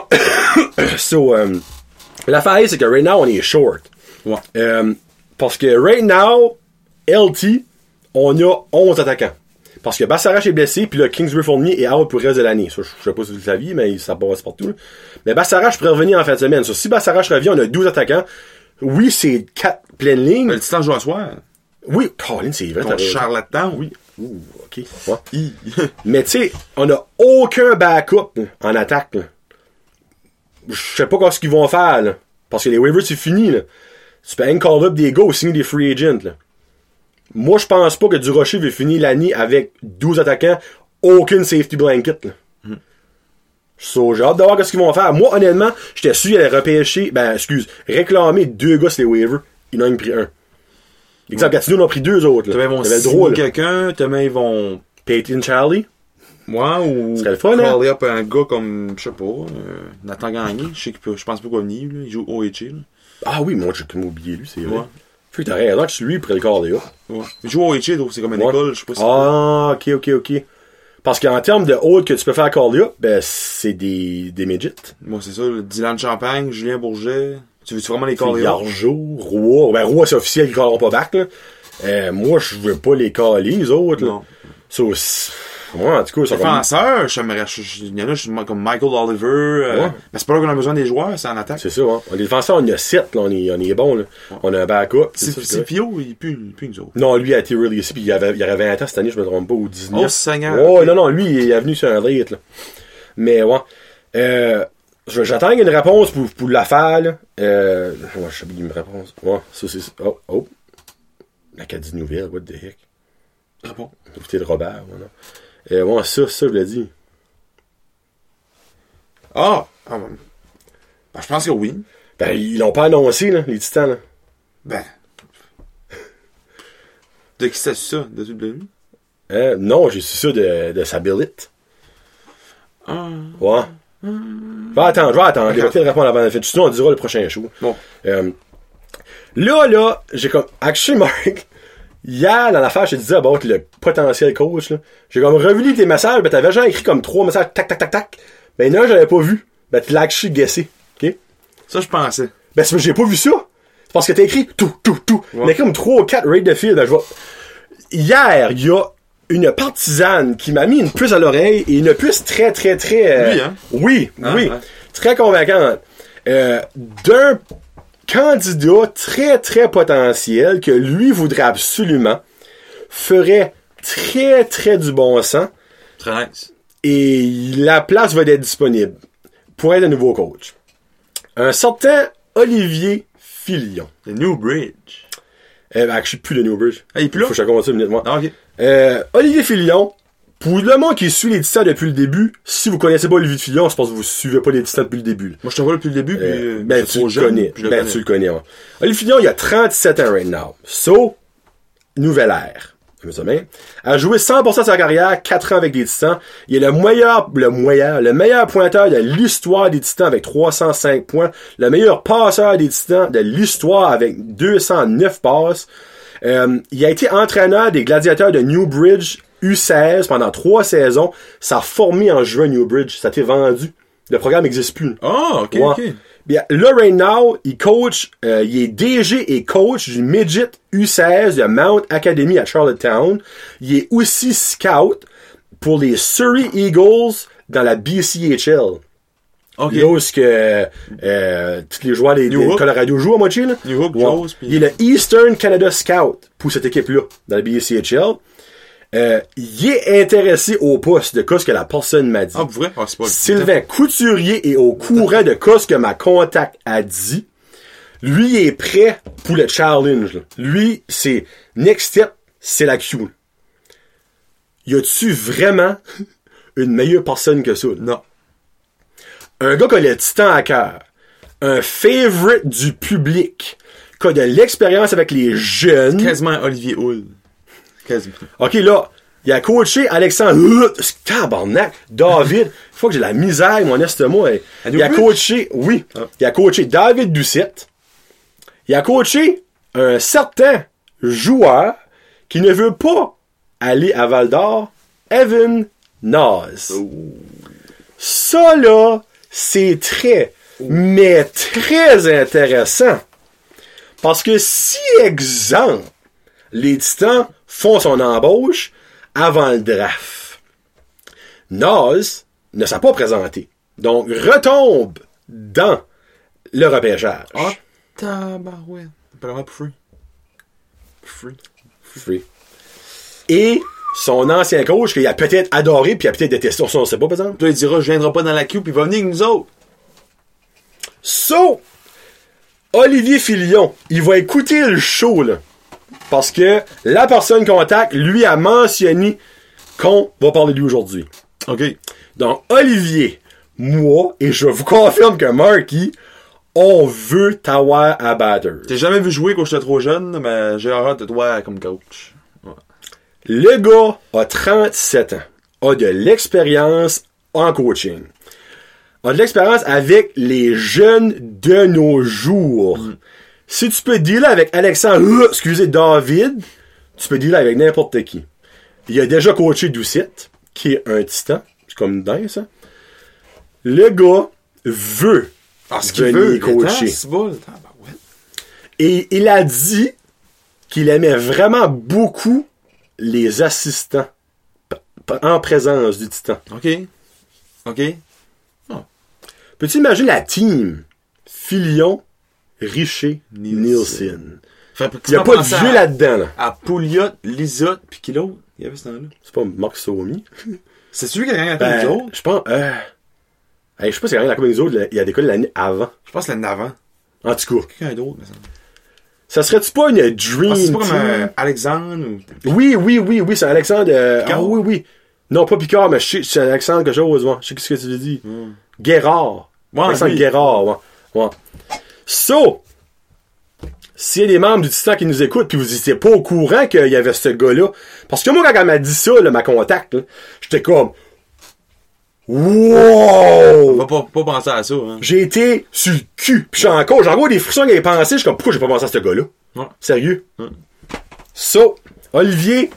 Ouais. so, um, l'affaire, c'est que right now, on est short. Ouais. Um, parce que right now, L T on a onze attaquants. Parce que Bassarache est blessé, puis là, Kingsbury Fournier est out pour le reste de l'année. Ça, je sais pas si vous le saviez, mais ça passe partout. Là. Mais Bassarache pourrait revenir en fin de semaine. Ça, si Bassarache revient, on a douze attaquants. Oui, c'est quatre pleines lignes. Mais le Titan joue à soir. Oui, Colin, c'est vrai. Contre Charlottetown, oui. Ouh, ok. Ouais. Mais tu sais, on a aucun backup là, en attaque. Je sais pas quoi ce qu'ils vont faire, là. Parce que les waivers, c'est fini, là. Tu peux call up des gars ou signer des free agents, là. Moi, je pense pas que Durocher veut finir l'année avec douze attaquants, aucune safety blanket, là. Mm. So, j'ai hâte de voir ce qu'ils vont faire. Moi, honnêtement, j'étais sûr qu'ils allaient repêcher, ben, excuse, réclamer deux gars sur les waivers. Ils en ont pris un. Exemple, Gatineau en a pris deux autres, là. Demain, ils vont signer quelqu'un, demain, ils vont... Peyton Charlie. Ouais, ou... Ce serait le fun, hein? Caller up un gars comme, je sais pas, euh, Nathan Gagné. Je sais qu'il peut, je pense pas qu'il va venir, là. Il joue au H L. Ah oui, moi, j'ai comme oublié, lui, c'est vrai. Ouais. Puis t'as raison que lui, il pourrait le caller up. Ouais. Il joue au H L, c'est comme une ouais. école, je sais pas si ah, ok, ok, ok. Parce qu'en termes de haut que tu peux faire caller up, ben, c'est des, des midgets. Moi, c'est ça, le Dylan Champagne, Julien Bourget. Tu veux-tu vraiment les caller up? Yargeau, Roy. Ben, Roy, c'est officiel, ils calleront pas back, là. Euh, moi, je veux pas les caller, les autres, là. Non. So, moi, en tout cas, ça va. Défenseur, j'aimerais, il y en a, je, comme Michael Oliver, euh, ouais. Mais c'est pas là qu'on a besoin des joueurs, c'est en attaque. C'est ça, hein. Les défenseurs, on en a sept, là, on est, on est bon, là. Ouais. On a un backup. C'est Pio, il pue, il pue nous autres. Non, lui a été releasé, puis il avait, il avait vingt ans cette année, je me trompe pas, ou dix-neuf. Oh, Seigneur. Oh, okay. non, non, lui, il est venu sur un late, là. Mais, ouais. Euh, j'attends une réponse pour, pour l'affaire, là. Euh, ouais, je sais pas une réponse. Ouais, ça, c'est, oh, oh. L'Acadie Nouvelle, what the heck. Ah bon? Écoutez le Robert, voilà. Euh, ouais, ça, ça, je l'ai dit. Ah! ah ben, ben, je pense que oui. Ben, ils l'ont pas annoncé, là, les Titans, là. Ben. De qui c'est ça? De W W E? Euh, non, j'ai su ça de, de Sabilit. Ah. Ouais. Mm. Je vais attendre, je vais attendre. Je vais peut-être répondre avant la fin. Sinon, on dira le prochain show. Bon. Euh, là, là, j'ai comme... Actually, Mark, hier, dans l'affaire, je te disais about le potentiel coach, là. J'ai comme revu tes messages, ben t'avais genre écrit comme trois messages, tac, tac, tac, tac. Ben non, j'avais pas vu. Ben tu l'as actually guessé. OK? Ça, je pensais. Ben c'est parce que j'ai pas vu ça. C'est parce que t'as écrit tout, tout, tout. Ouais. Mais comme trois ou quatre rate de field, ben je vois... Hier, il y a une partisane qui m'a mis une puce à l'oreille et une puce très, très, très... Euh, oui, hein? Oui, ah, oui. Ah. Très convaincante. Euh, d'un candidat très, très potentiel que lui voudrait absolument, ferait très, très du bon sens. Très nice. Et la place va être disponible pour être un nouveau coach. Un certain Olivier Filion. Le New Bridge. Euh, ben, je suis plus le New Bridge. Ah, il est plus là? Faut que je commence une minute, moi. Ah, ok. Euh, Olivier Filion, pour le monde qui suit les Titans depuis le début, si vous connaissez pas Olivier Filion, c'est parce que vous suivez pas les Titans depuis le début. Moi, je te vois depuis le début, puis euh, ben, tu le jeune, connais. puis je le ben, connais. tu le connais, ouais. Olivier Filion, il a trente-sept ans right now. So, nouvelle ère. A joué cent pour cent de sa carrière, quatre ans avec les Titans. Il est le meilleur, le meilleur, le meilleur pointeur de l'histoire des Titans avec trois cent cinq points. Le meilleur passeur des Titans de l'histoire avec deux cent neuf passes. Euh, il a été entraîneur des Gladiateurs de Newbridge U seize pendant trois saisons. Ça a formé en juin Newbridge. Ça a été vendu. Le programme n'existe plus. Ah, oh, ok, ouais. ok. Bien, là, right now, il coach, euh, il est D G et coach du Midget U seize de Mount Academy à Charlottetown. Il est aussi scout pour les Surrey Eagles dans la B C H L. Ok. Là où est-ce que euh, tous les joueurs des, des Colorado jouent à moitié, là. New Hook, ouais. Jones, Il est le Eastern Canada Scout pour cette équipe-là, dans la B C H L. Euh, il est intéressé au poste de ce que la personne m'a dit. Ah, pour vrai? Ah, c'est pas Sylvain Couturier est au courant de ce que ma contact a dit. Lui, il est prêt pour le challenge. Là. Lui, c'est next step, c'est la Q. Y a-tu vraiment une meilleure personne que ça? Non. Un gars qui a le titan à cœur, un favorite du public, qui a de l'expérience avec les jeunes. Quasiment Olivier Hull. Quasiment. OK, là, il a coaché Alexandre... Tabarnak! David! Il faut que j'ai la misère, mon estomac. Il a coaché... Oui. Ah. Il a coaché David Doucette. Il a coaché un certain joueur qui ne veut pas aller à Val-d'Or, Evan Naz. Oh. Ça, là, c'est très, oh. mais très intéressant. Parce que si, exemple, les Titans font son embauche avant le draft. Nas ne s'est pas présenté. Donc, retombe dans le repêchage. Ah, tabarouette. Apparemment pour free. Free. Free. Et son ancien coach, qu'il a peut-être adoré, puis il a peut-être détesté, on ne sait pas, par exemple. Toi, il dira, je viendrai pas dans la queue, puis il va venir avec nous autres. So, Olivier Filion, il va écouter le show, là. Parce que la personne contact, lui, a mentionné qu'on va parler de lui aujourd'hui. OK. Donc, Olivier, moi, et je vous confirme que Marky, on veut t'avoir à batteur. T'as jamais vu jouer quand j'étais trop jeune, mais j'ai hâte de toi comme coach. Ouais. Le gars a trente-sept ans, a de l'expérience en coaching, a de l'expérience avec les jeunes de nos jours. Mm. Si tu peux dealer avec Alexandre, euh, excusez, David, tu peux dealer avec n'importe qui. Il a déjà coaché Doucette, qui est un titan. C'est comme dingue, ça. Le gars veut ah, ce qu'il veut coacher. C'est bon. Ah, ben ouais. Et il a dit qu'il aimait vraiment beaucoup les assistants en présence du titan. OK. OK. Oh. Peux-tu imaginer la team? Filion, Richer, Nielsen. Il n'y a pas de vieux là-dedans. Là. À Pouliot, Lisotte, puis qui l'autre? Il y avait ce temps-là. C'est pas Marc Somi. C'est celui qui a gagné la ben, Coupe des autres? Je pense... Euh... Hey, je sais pas si il a gagné la Coupe des autres. Il a décollé l'année avant. Je pense l'année d'avant. En tout cas. Quelqu'un d'autre, mais ça... Ça serait-tu pas une Dream ah, c'est pas team? comme euh, Alexandre ou... Oui, oui, oui, oui, c'est Alexandre... Euh... Ah oui, oui. Non, pas Picard, mais je sais, c'est Alexandre quelque chose. Ouais. Je sais ce que tu veux dire. Mm. Guérard. Ouais, Alexandre oui. Guérard, ouais. ouais. So... S'il y a des membres du Titan qui nous écoutent, puis vous n'étiez pas au courant qu'il y avait ce gars-là, parce que moi, quand elle m'a dit ça, là, ma contact, là, j'étais comme, wow! On va pas, pas penser à ça, hein. J'ai été sur le cul, puis j'ai encore, j'ai encore des frissons qu'il avait pensé, je suis comme, pourquoi j'ai pas pensé à ce gars-là? Ouais. Sérieux? Ouais. So, Olivier,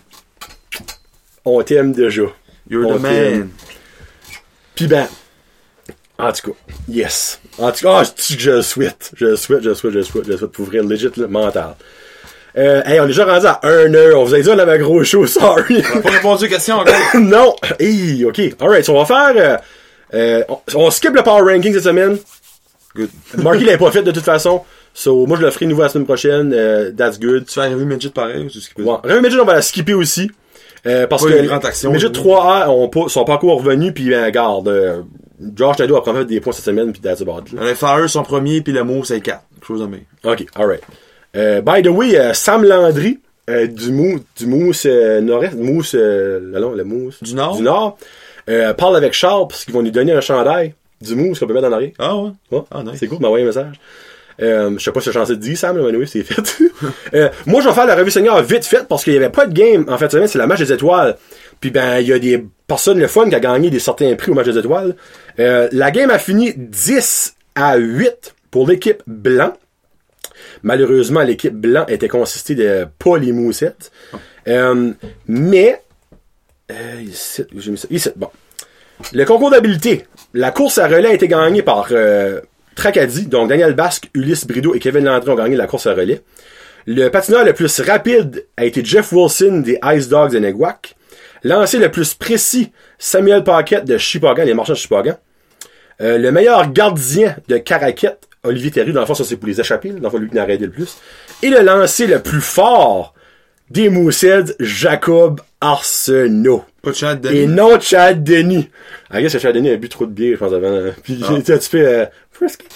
on t'aime déjà. You're on the man. Puis ben, en tout cas, yes. En tout cas, ah, je, je le souhaite. Je le souhaite, je le souhaite, je le souhaite, je le souhaite pour ouvrir legit le mental. Euh, hey, on est déjà rendu à une heure. On vous a dit on avait un gros show, sorry. On n'a pas répondu aux questions encore. Non. Hey, ok. Alright, so on va faire... Euh, euh, on, on skip le power ranking cette semaine. Good. Marky l'avait pas fait de toute façon. So, moi, je le ferai nouveau la semaine prochaine. Euh, that's good. Tu fais un revue Midget pareil ou tu skippes? Ouais. Revue Midget, on va la skipper aussi. Euh, parce pas que une grande action, Midget trois A ont pas, sont pas encore revenus, puis ben, garde, euh, Josh Taylor a pris des points cette semaine, puis that's about it. Les Flyers sont premiers, puis le mot c'est quatre. Quelque chose de même. Ok, alright. Euh, by the way, euh, Sam Landry, euh, du Mousse, du Mousse euh, Nord-Est, Mousse, euh, le, le Mousse. Du Nord? Du Nord, euh, parle avec Charles, parce qu'ils vont lui donner un chandail du Mousse qu'on peut mettre en arrière. Ah ouais? Ouais. Ah, nice. C'est cool, m'a envoyé un message. Euh, je sais pas si j'ai chance de dire, Sam, mais oui, c'est fait. euh, moi, je vais faire la revue senior vite faite parce qu'il y avait pas de game. En fait, c'est la match des étoiles. Puis ben, il y a des personnes le fun qui a gagné des certains prix au match des étoiles. Euh, la game a fini dix à huit pour l'équipe blanc. Malheureusement, l'équipe blanc était consistée de pas les moussettes. Euh, mais, euh, ici, j'ai mis ça. Ici, bon. Le concours d'habileté. La course à relais a été gagnée par, euh, Tracadie, donc Daniel Basque, Ulysse Brideau et Kevin Landry ont gagné la course à relais. Le patineur le plus rapide a été Jeff Wilson des Ice Dogs de Neguac. Lancé le plus précis, Samuel Paquette de Shippagan, les marchands de Shippagan. Euh, le meilleur gardien de Caraquet, Olivier Théry, dans le fond, ça c'est pour les échapper, dans le fond, lui qui n'a arrêté le plus. Et le lancé le plus fort des Mousseds, Jacob Arsenault. Pas de Chad Denis. Et non Chad Denis. I guess que Chad Denis a bu trop de bière, je pense, avant. Puis, ah. tu fais, euh, frisky.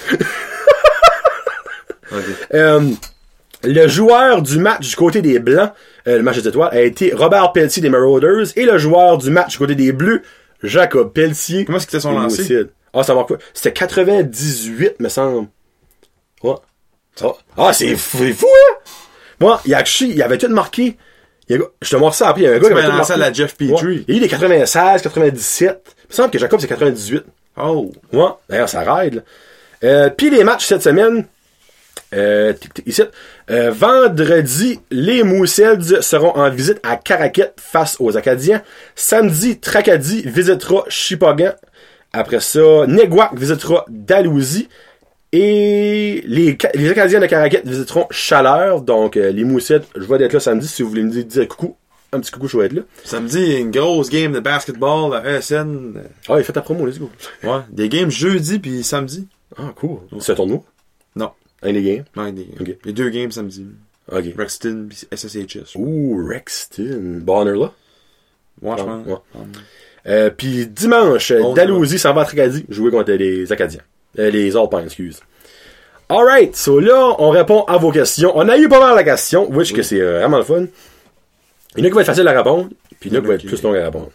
Okay. Euh, le joueur du match du côté des Blancs, euh, le match des étoiles, a été Robert Pelletier des Marauders, et le joueur du match du côté des Bleus, Jacob Pelletier. Comment est-ce que c'était son lancé? Ah, ça marque quoi? C'était quatre-vingt-dix-huit, me semble. Ouais. Ah, ah c'est fou, c'est fou, hein? Moi, Yakshi, il avait tout marqué. Il y a, je te montre ça après, il y a un gars qui avait tout marqué. À la Jeff Petrie. Ouais. Il y a eu des quatre-vingt-seize, quatre-vingt-dix-sept. Il me semble que Jacob, c'est quatre-vingt-dix-huit. Oh. Ouais. D'ailleurs, ça raide, là. Euh, puis les matchs cette semaine, euh, ici, euh, vendredi, les Mousseds seront en visite à Caraquet face aux Acadiens. Samedi, Tracadie visitera Shippagan. Après ça, Neguac visitera Dalhousie. Et les, les Acadiens de Caraquet visiteront Chaleur. Donc, euh, les Mousseds, je vais être là samedi si vous voulez me dire, dire coucou un petit coucou, je vais être là. Samedi, une grosse game de basketball à E S N. Ah, il fait ta promo, let's go. Ouais, des games jeudi puis samedi. Ah, cool. C'est un tournoi? Non. Un des games? Ouais, des games. Ok. Les deux games samedi. Ok. Rexton puis S S H S. Ouh, Rexton. Bonheur là? Ouais, je Ah, pense. ouais. Euh, puis dimanche, Oh, Dalhousie s'en va à Tracadie jouer contre les Acadiens. Euh, les Alpines, excuse. Alright, so là, on répond à vos questions. On a eu pas mal la question, which oui. que c'est vraiment le fun. Il y en a qui va être facile à répondre, puis il y en a qui va être plus long à répondre.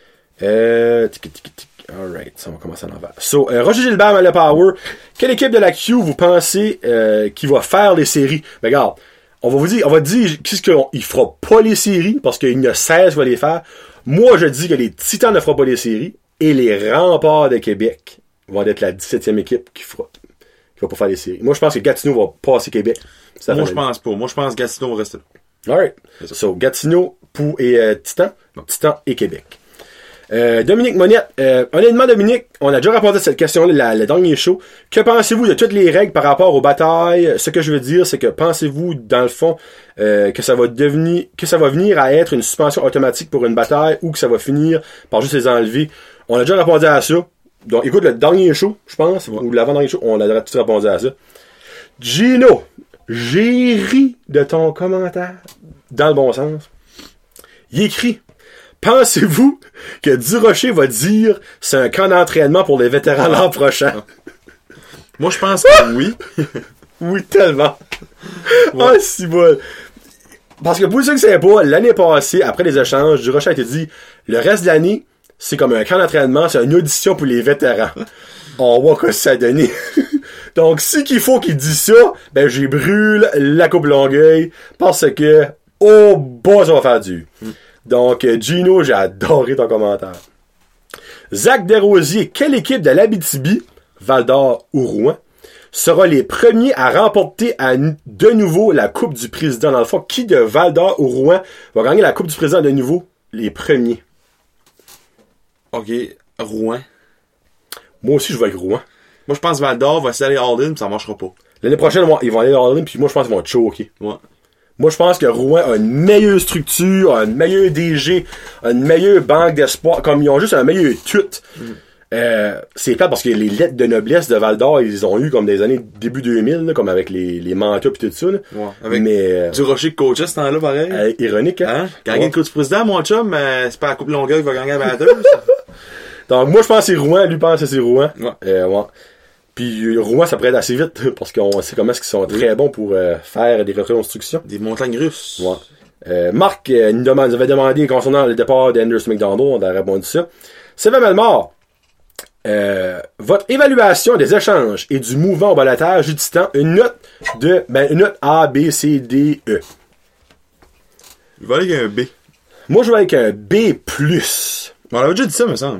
Euh, tic, tic, tic. Alright, ça va commencer à l'envers. So, euh, Roger Gilbert, Mallet Power, quelle équipe de la Q vous pensez euh, qui va faire les séries? Mais regarde, on va vous dire, on va dire qu'est-ce qu'il fera pas les séries, parce qu'il y en a seize qui va les faire. Moi, je dis que les Titans ne feront pas les séries, et les Remparts de Québec vont être la dix-septième équipe qui fera, qui va pas faire les séries. Moi, je pense que Gatineau va passer Québec. Ça Moi, je pense pas. Moi, je pense que Gatineau va rester là. Alright. So, Gatineau, Pou et euh, Titan. Non. Titan et Québec. Euh, Dominique Monette. Euh, honnêtement, Dominique, on a déjà répondu à cette question-là, le dernier show. Que pensez-vous de toutes les règles par rapport aux batailles? Ce que je veux dire, c'est que pensez-vous, dans le fond, euh, que ça va devenir, que ça va venir à être une suspension automatique pour une bataille ou que ça va finir par juste les enlever? On a déjà répondu à ça. Donc, écoute, le dernier show, je pense, ouais. ou l'avant-dernier show, on a déjà tout répondu à ça. Gino, j'ai ri de ton commentaire dans le bon sens. Il écrit: pensez-vous que Durocher va dire c'est un camp d'entraînement pour les vétérans l'an prochain? Moi, je pense que oui. Oui, tellement. Ouais. Ah, si bon. Parce que pour ceux qui ne savaient pas, l'année passée, après les échanges, Durocher a été dit le reste de l'année, c'est comme un camp d'entraînement, c'est une audition pour les vétérans. On voit que ça a donné. Donc, si qu'il faut qu'il dise ça, ben, j'ai brûle la coupe Longueuil parce que, oh, bah, ça va faire dur. Mm. Donc, Gino, j'ai adoré ton commentaire. Zach Desrosiers, quelle équipe de l'Abitibi, Val-d'Or ou Rouen, sera les premiers à remporter à n- de nouveau la Coupe du Président? Dans le fond, qui de Val-d'Or ou Rouen va gagner la Coupe du Président de nouveau? Les premiers. OK, Rouen. Moi aussi, je vais avec Rouen. Moi, je pense que Val-d'Or va essayer d'aller all-in, puis ça marchera pas. L'année prochaine, ils vont aller all-in, puis moi, je pense qu'ils vont être choqués. Ouais. Moi, je pense que Rouen a une meilleure structure, a une meilleure D G, a une meilleure banque d'espoir, comme ils ont juste un meilleur tout. Mm. Euh, c'est plate parce que les lettres de noblesse de Val-d'Or, ils ont eu comme des années début deux mille, là, comme avec les, les manteaux pis tout ça. Là. Ouais, avec mais, euh, Durocher de coach, ce temps-là, pareil. Euh, ironique, hein? hein? Gagner ouais. le coup du président, mon chum, euh, c'est pas la Coupe Longueuil qui va gagner à batteuse. Donc, moi, je pense que c'est Rouen, lui pense que c'est Rouen. Ouais. Euh, ouais. Puis Rouen, ça pourrait être assez vite, parce qu'on sait comment est-ce qu'ils sont très bons pour euh, faire des reconstructions. Des montagnes russes. Ouais. Euh, Marc euh, nous, demande, nous avait demandé concernant le départ d'Anders McDonald, on a répondu ça. Sylvain Melmort, euh, votre évaluation des échanges et du mouvement au balotage du Titan, une note de, ben, une note A, B, C, D, E. Je vais aller avec un B. Moi, je vais avec un B plus. On avait déjà dit ça, me semble.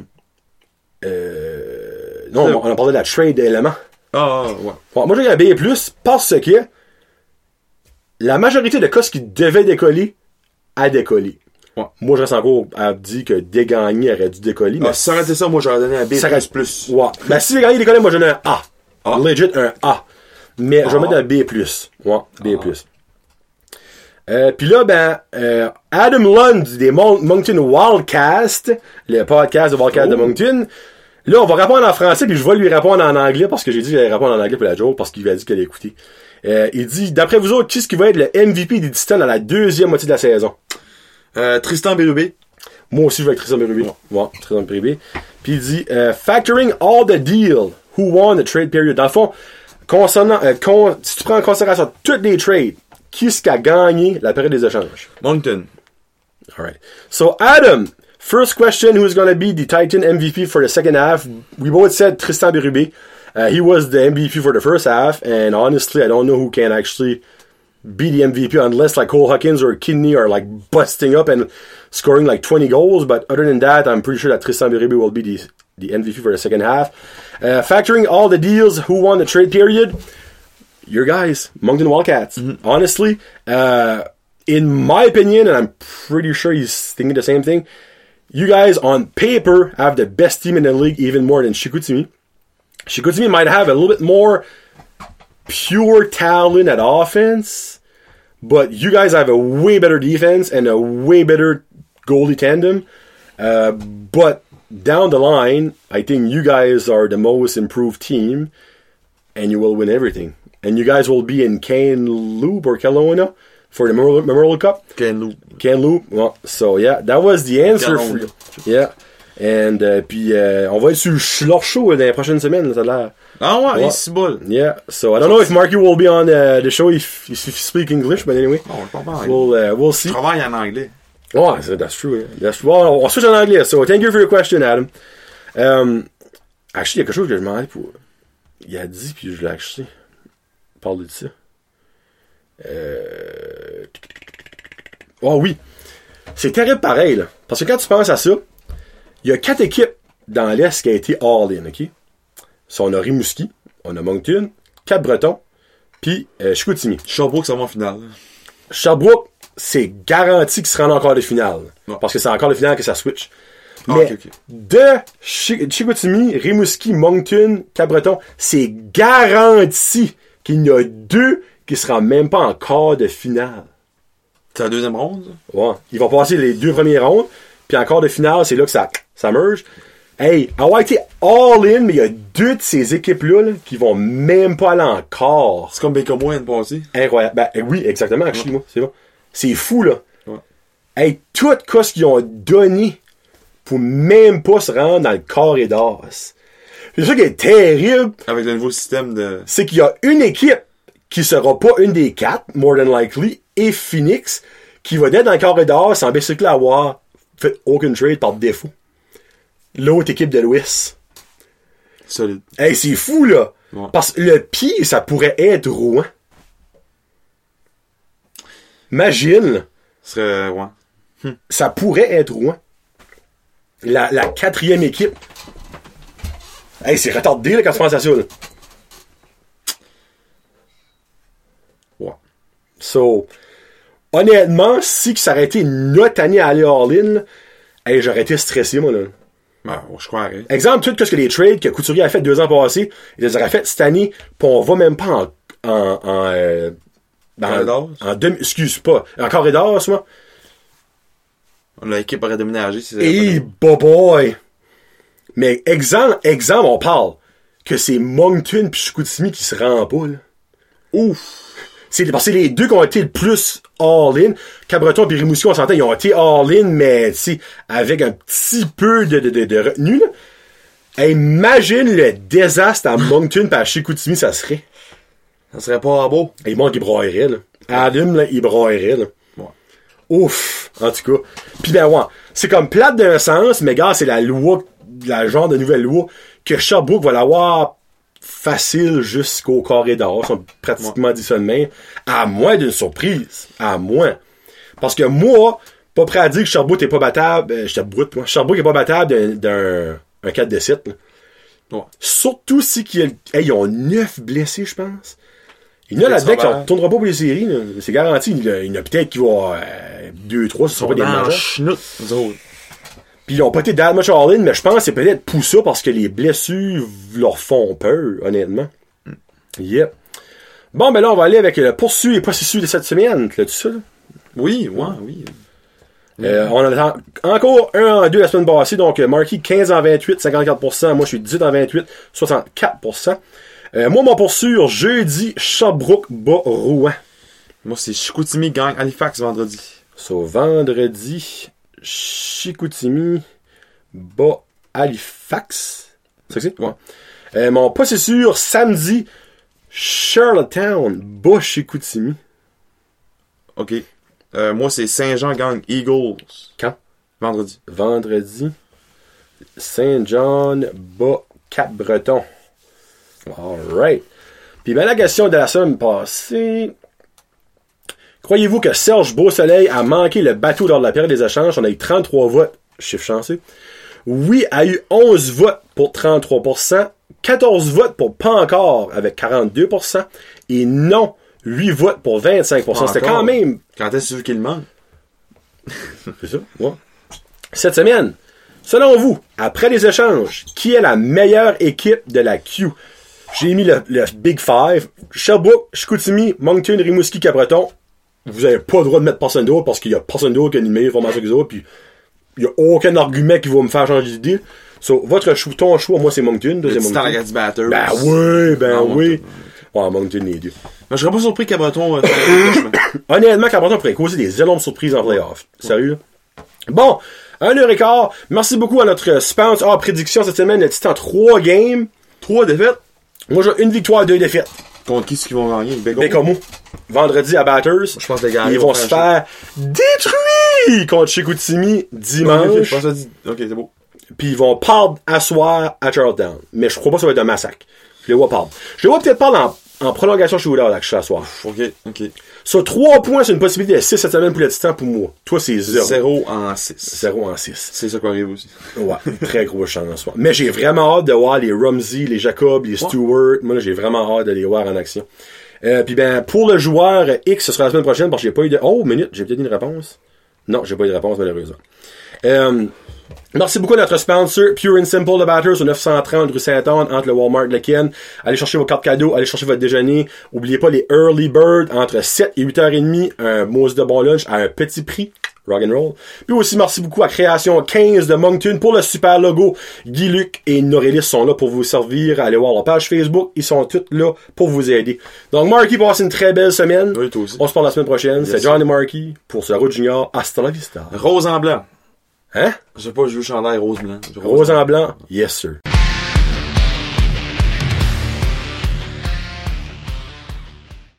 Euh, non, on, on a parlé de la trade d'éléments. Ah, ouais. Bon, moi, j'ai un B plus parce que la majorité de cas qui devaient décoller a décollé. Ouais. Moi, je reste encore à dire que Desgagnés aurait dû décoller. Ah, mais si ça aurait été ça, moi, j'aurais donné un B ça plus plus. Ouais. Ben, si Desgagnés décollait, moi, j'en ai un A. Ah. Legit, un A. Mais ah. je vais mettre un B plus. Ouais, B ah. plus. Euh, Puis là, ben, euh, Adam Lund des Mon- Moncton Wildcast, le podcast de Wildcast oh. de Moncton. Là, on va répondre en français, puis je vais lui répondre en anglais, parce que j'ai dit que j'allais répondre en anglais pour la joke, parce qu'il a dit qu'elle a écouté. Euh, il dit, d'après vous autres, qui est-ce qui va être le M V P des Titans dans la deuxième moitié de la saison? Euh, Tristan Bérubé. Moi aussi, je vais avec Tristan Bérubé. Ouais, ouais Tristan Bérubé. Puis il dit, uh, factoring all the deal, who won the trade period? Dans le fond, concernant, euh, con, si tu prends en considération toutes les trades, qui est-ce qui a gagné la période des échanges? Moncton. Alright. So, Adam, first question, who's going to be the Titan M V P for the second half? We both said Tristan Bérubé. Uh, he was the M V P for the first half, and honestly, I don't know who can actually be the M V P unless like Cole Hawkins or Kidney are like busting up and scoring like twenty goals. But other than that, I'm pretty sure that Tristan Bérubé will be the the M V P for the second half. Uh, factoring all the deals, who won the trade period? Your guys, Moncton Wildcats. Mm-hmm. Honestly, uh, in my opinion, and I'm pretty sure he's thinking the same thing, you guys on paper have the best team in the league, even more than Chicoutimi. Chicoutimi might have a little bit more pure talent at offense, but you guys have a way better defense and a way better goalie tandem. Uh, but down the line, I think you guys are the most improved team, and you will win everything. And you guys will be in Kamloops or Kelowna for the Memorial, Memorial Cup. Kamloops. Kamloops. Well, so yeah, that was the answer. For, yeah. And uh, puis uh, on va être sur leur show dans les prochaines semaines, ça a l'air. Ah ouais, ouais. c'est bon. Yeah. So I don't know if Marky will be on uh, the show if, if you speak English, but anyway, oh, je parle pas anglais. we'll uh, we'll see. Je travaille en anglais. Oh, that's true. Yeah. That's true. Well, on switch en anglais. So thank you for your question, Adam. Um, actually, il y a quelque chose que je m'en ai pour. Il a dit puis je l'ai acheté. Parle de ça. Euh... Oh oui. C'est terrible pareil, là. Parce que quand tu penses à ça, il y a quatre équipes dans l'Est qui a été all-in, OK? So, on a Rimouski, on a Moncton, Cap-Breton, puis euh, Chicoutimi. Sherbrooke, ça va en finale. Sherbrooke, c'est garanti qu'ils se rendent encore de finale. Ouais. Parce que c'est encore de finale que ça switch. Ah, Mais okay, okay. de Ch- Chicoutimi, Rimouski, Moncton, Cap-Breton, c'est garanti qu'il y en a deux qui se rendent même pas en quart de finale. C'est la deuxième ronde? Ouais. Ils vont passer les deux premières rondes, puis en quart de finale, c'est là que ça, ça merge. Hey, avoir été all-in, mais il y a deux de ces équipes-là là, qui vont même pas aller en quart. C'est comme Baker-Moi l'année passée. Incroyable. Ben oui, exactement, actually, moi. C'est bon. C'est fou, là. Ouais. Hey, tout ce qu'ils ont donné pour même pas se rendre dans le corridor. C'est ça qui est terrible. Avec le nouveau système de... C'est qu'il y a une équipe qui sera pas une des quatre, more than likely, et Phoenix, qui va être dans le corridor sans basically avoir fait aucun trade par défaut. L'autre équipe de l'Ouest. Solide. Hey, c'est fou, là. Ouais. Parce que le pire, ça pourrait être Rouen. Imagine. Ce serait... Ouais. Hum. Ça pourrait être Rouen. La, la quatrième équipe. Hey, c'est retardé, là, quand tu penses à ça, là. Ouais. So, honnêtement, si que ça aurait été notre année à aller all-in, hey, j'aurais été stressé, moi, là. Ben, je crois. Hein. Exemple, tout ce que les trades que Couturier a fait deux ans passés, il les aurait fait cette année, pis on va même pas en, en, en, euh, Corridor? en, en demi, excuse pas, en corridor, moi. L'équipe aurait déménagé. Si Et boy, boy. Mais exemple, exemple, on parle que c'est Moncton pis Chicoutimi qui se rend pas, là. Ouf! C'est, parce que c'est les deux qui ont été le plus all-in. Cap-Breton et Rimouski, on s'entend, ils ont été all-in, mais tu avec un petit peu de, de, de, de retenue. Là. Hey, imagine le désastre à Moncton et à Chicoutimi, ça serait. Ça serait pas beau. Et moi, il broyerait. Là. Adam, là, il broyerait. Là. Ouais. Ouf! En tout cas. Puis ben ouais, c'est comme plate d'un sens, mais gars, c'est la loi, la genre de nouvelle loi, que Sherbrooke va l'avoir facile jusqu'au corridor. Ils sont pratiquement dit ça de même. À moins d'une surprise. À moins. Parce que moi, pas prêt à dire que Sherbrooke est pas battable. Euh, J'étais brut, moi. Sherbrooke est pas battable d'un, d'un un quatre de sept. Ouais. Surtout si qu'il y a, hey, ils ont neuf blessés, je pense. Il y en a là-dedans qui ne tournera pas pour les séries. Là. C'est garanti. Il y en a, il y en a peut-être qui vont euh, deux, trois, ce ne sont pas des majeurs. Puis ils ont pas été that much all-in, mais je pense que c'est peut-être pour ça, parce que les blessures leur font peur, honnêtement. Mm. Yep. Bon, ben là, on va aller avec le poursuit et processus de cette semaine. L'as-tu ça, là? Oui, ouais, oui. Euh, mm. On a encore un en deux la semaine passée, donc Marky quinze en vingt-huit, cinquante-quatre pour cent. Moi, je suis dix-huit en vingt-huit, soixante-quatre pour cent. Euh, moi, mon poursuit, jeudi, Sherbrooke bat Rouen. Moi, c'est Chicoutimi gagne Halifax vendredi. So, vendredi, Chicoutimi bat Halifax. C'est ça que c'est? Ouais. Euh, mon possesseur, samedi, Charlottetown bat Chicoutimi. OK. Euh, moi, c'est Saint-Jean gagne Eagles. Quand? Vendredi. Vendredi, Saint-John bat Cap-Breton. Alright. Puis ben, la question de la semaine passée... Croyez-vous que Serge Beausoleil a manqué le bateau lors de la période des échanges? On a eu trente-trois votes. Chiffre chanceux. Oui a eu onze votes pour trente-trois pour cent. quatorze votes pour pas encore avec quarante-deux pour cent. Et non, huit votes pour vingt-cinq pour cent. C'était quand même... Quand est-ce que tu veux qu'il manque? C'est ça, ouais. Cette semaine, selon vous, après les échanges, qui est la meilleure équipe de la Q? J'ai mis le, le Big Five. Sherbrooke, Chicoutimi, Moncton, Rimouski, Cap-Breton. vous avez pas le droit de mettre personne d'autre parce qu'il y a personne d'autre qui a une meilleure formation que les autres, puis il y a aucun argument qui va me faire changer d'idée. So, votre choix, ton choix, moi, c'est Moncton. Le c'est titan Moncton. la du batteur. Ben oui, ben non, oui. Moncton. Ouais, Moncton, les deux. Mais je serais pas surpris qu'Abreton... Euh, Honnêtement, Cabreton pourrait causer des énormes surprises en playoff. Sérieux, là? Bon, un heure et quart. Merci beaucoup à notre sponsor. Ah, prédiction cette semaine, le Titan trois games. Trois défaites. Moi, j'ai une victoire, deux défaites. Contre qui est-ce qu'ils vont gagner? Bécamo. Bécamo. Vendredi à Batters. Je pense que les gars, Ils vont se faire détruire contre Chicoutimi dimanche. Okay, okay, dit... ok, c'est beau. Puis ils vont perdre à soir à Charlottetown. Mais je crois pas que ça va être un massacre. Je les vois perdre. Je les vois peut-être perdre en, en prolongation shootout là, que je suis à soir. Ok, ok. Sur trois points, c'est une possibilité de six cette semaine pour le Titan pour moi. Toi, c'est zéro. zéro en six. zéro en six. C'est ça qui arrive aussi. Ouais, très gros chance en soir. Mais j'ai vraiment hâte de voir les Rumsey, les Jacob, les Stewart. Moi, là, j'ai vraiment hâte de les voir en action. Euh, puis ben, pour le joueur X, ce sera la semaine prochaine parce que j'ai pas eu de... Oh, minute, j'ai peut-être une réponse. Non, j'ai pas eu de réponse, malheureusement. Euh... Merci beaucoup à notre sponsor, Pure and Simple de Batters, au neuf cent trente rue Saint-Anne, entre le Walmart et le Ken. Allez chercher vos cartes cadeaux, allez chercher votre déjeuner. Oubliez pas les Early Bird, entre sept et huit heures trente, un mousse de bon lunch à un petit prix. Rock'n'roll. Puis aussi, merci beaucoup à Création quinze de Moncton pour le super logo. Guy Luc et Norélis sont là pour vous servir. Allez voir leur page Facebook. Ils sont tous là pour vous aider. Donc, Marky, passe une très belle semaine. Oui, toi aussi. On se parle la semaine prochaine. Yes. C'est John et Marky pour ce Route Junior. Hasta la vista. Rose en blanc. Hein? Je sais pas, je veux chandail rose blanc. Rose en blanc? Yes, sir.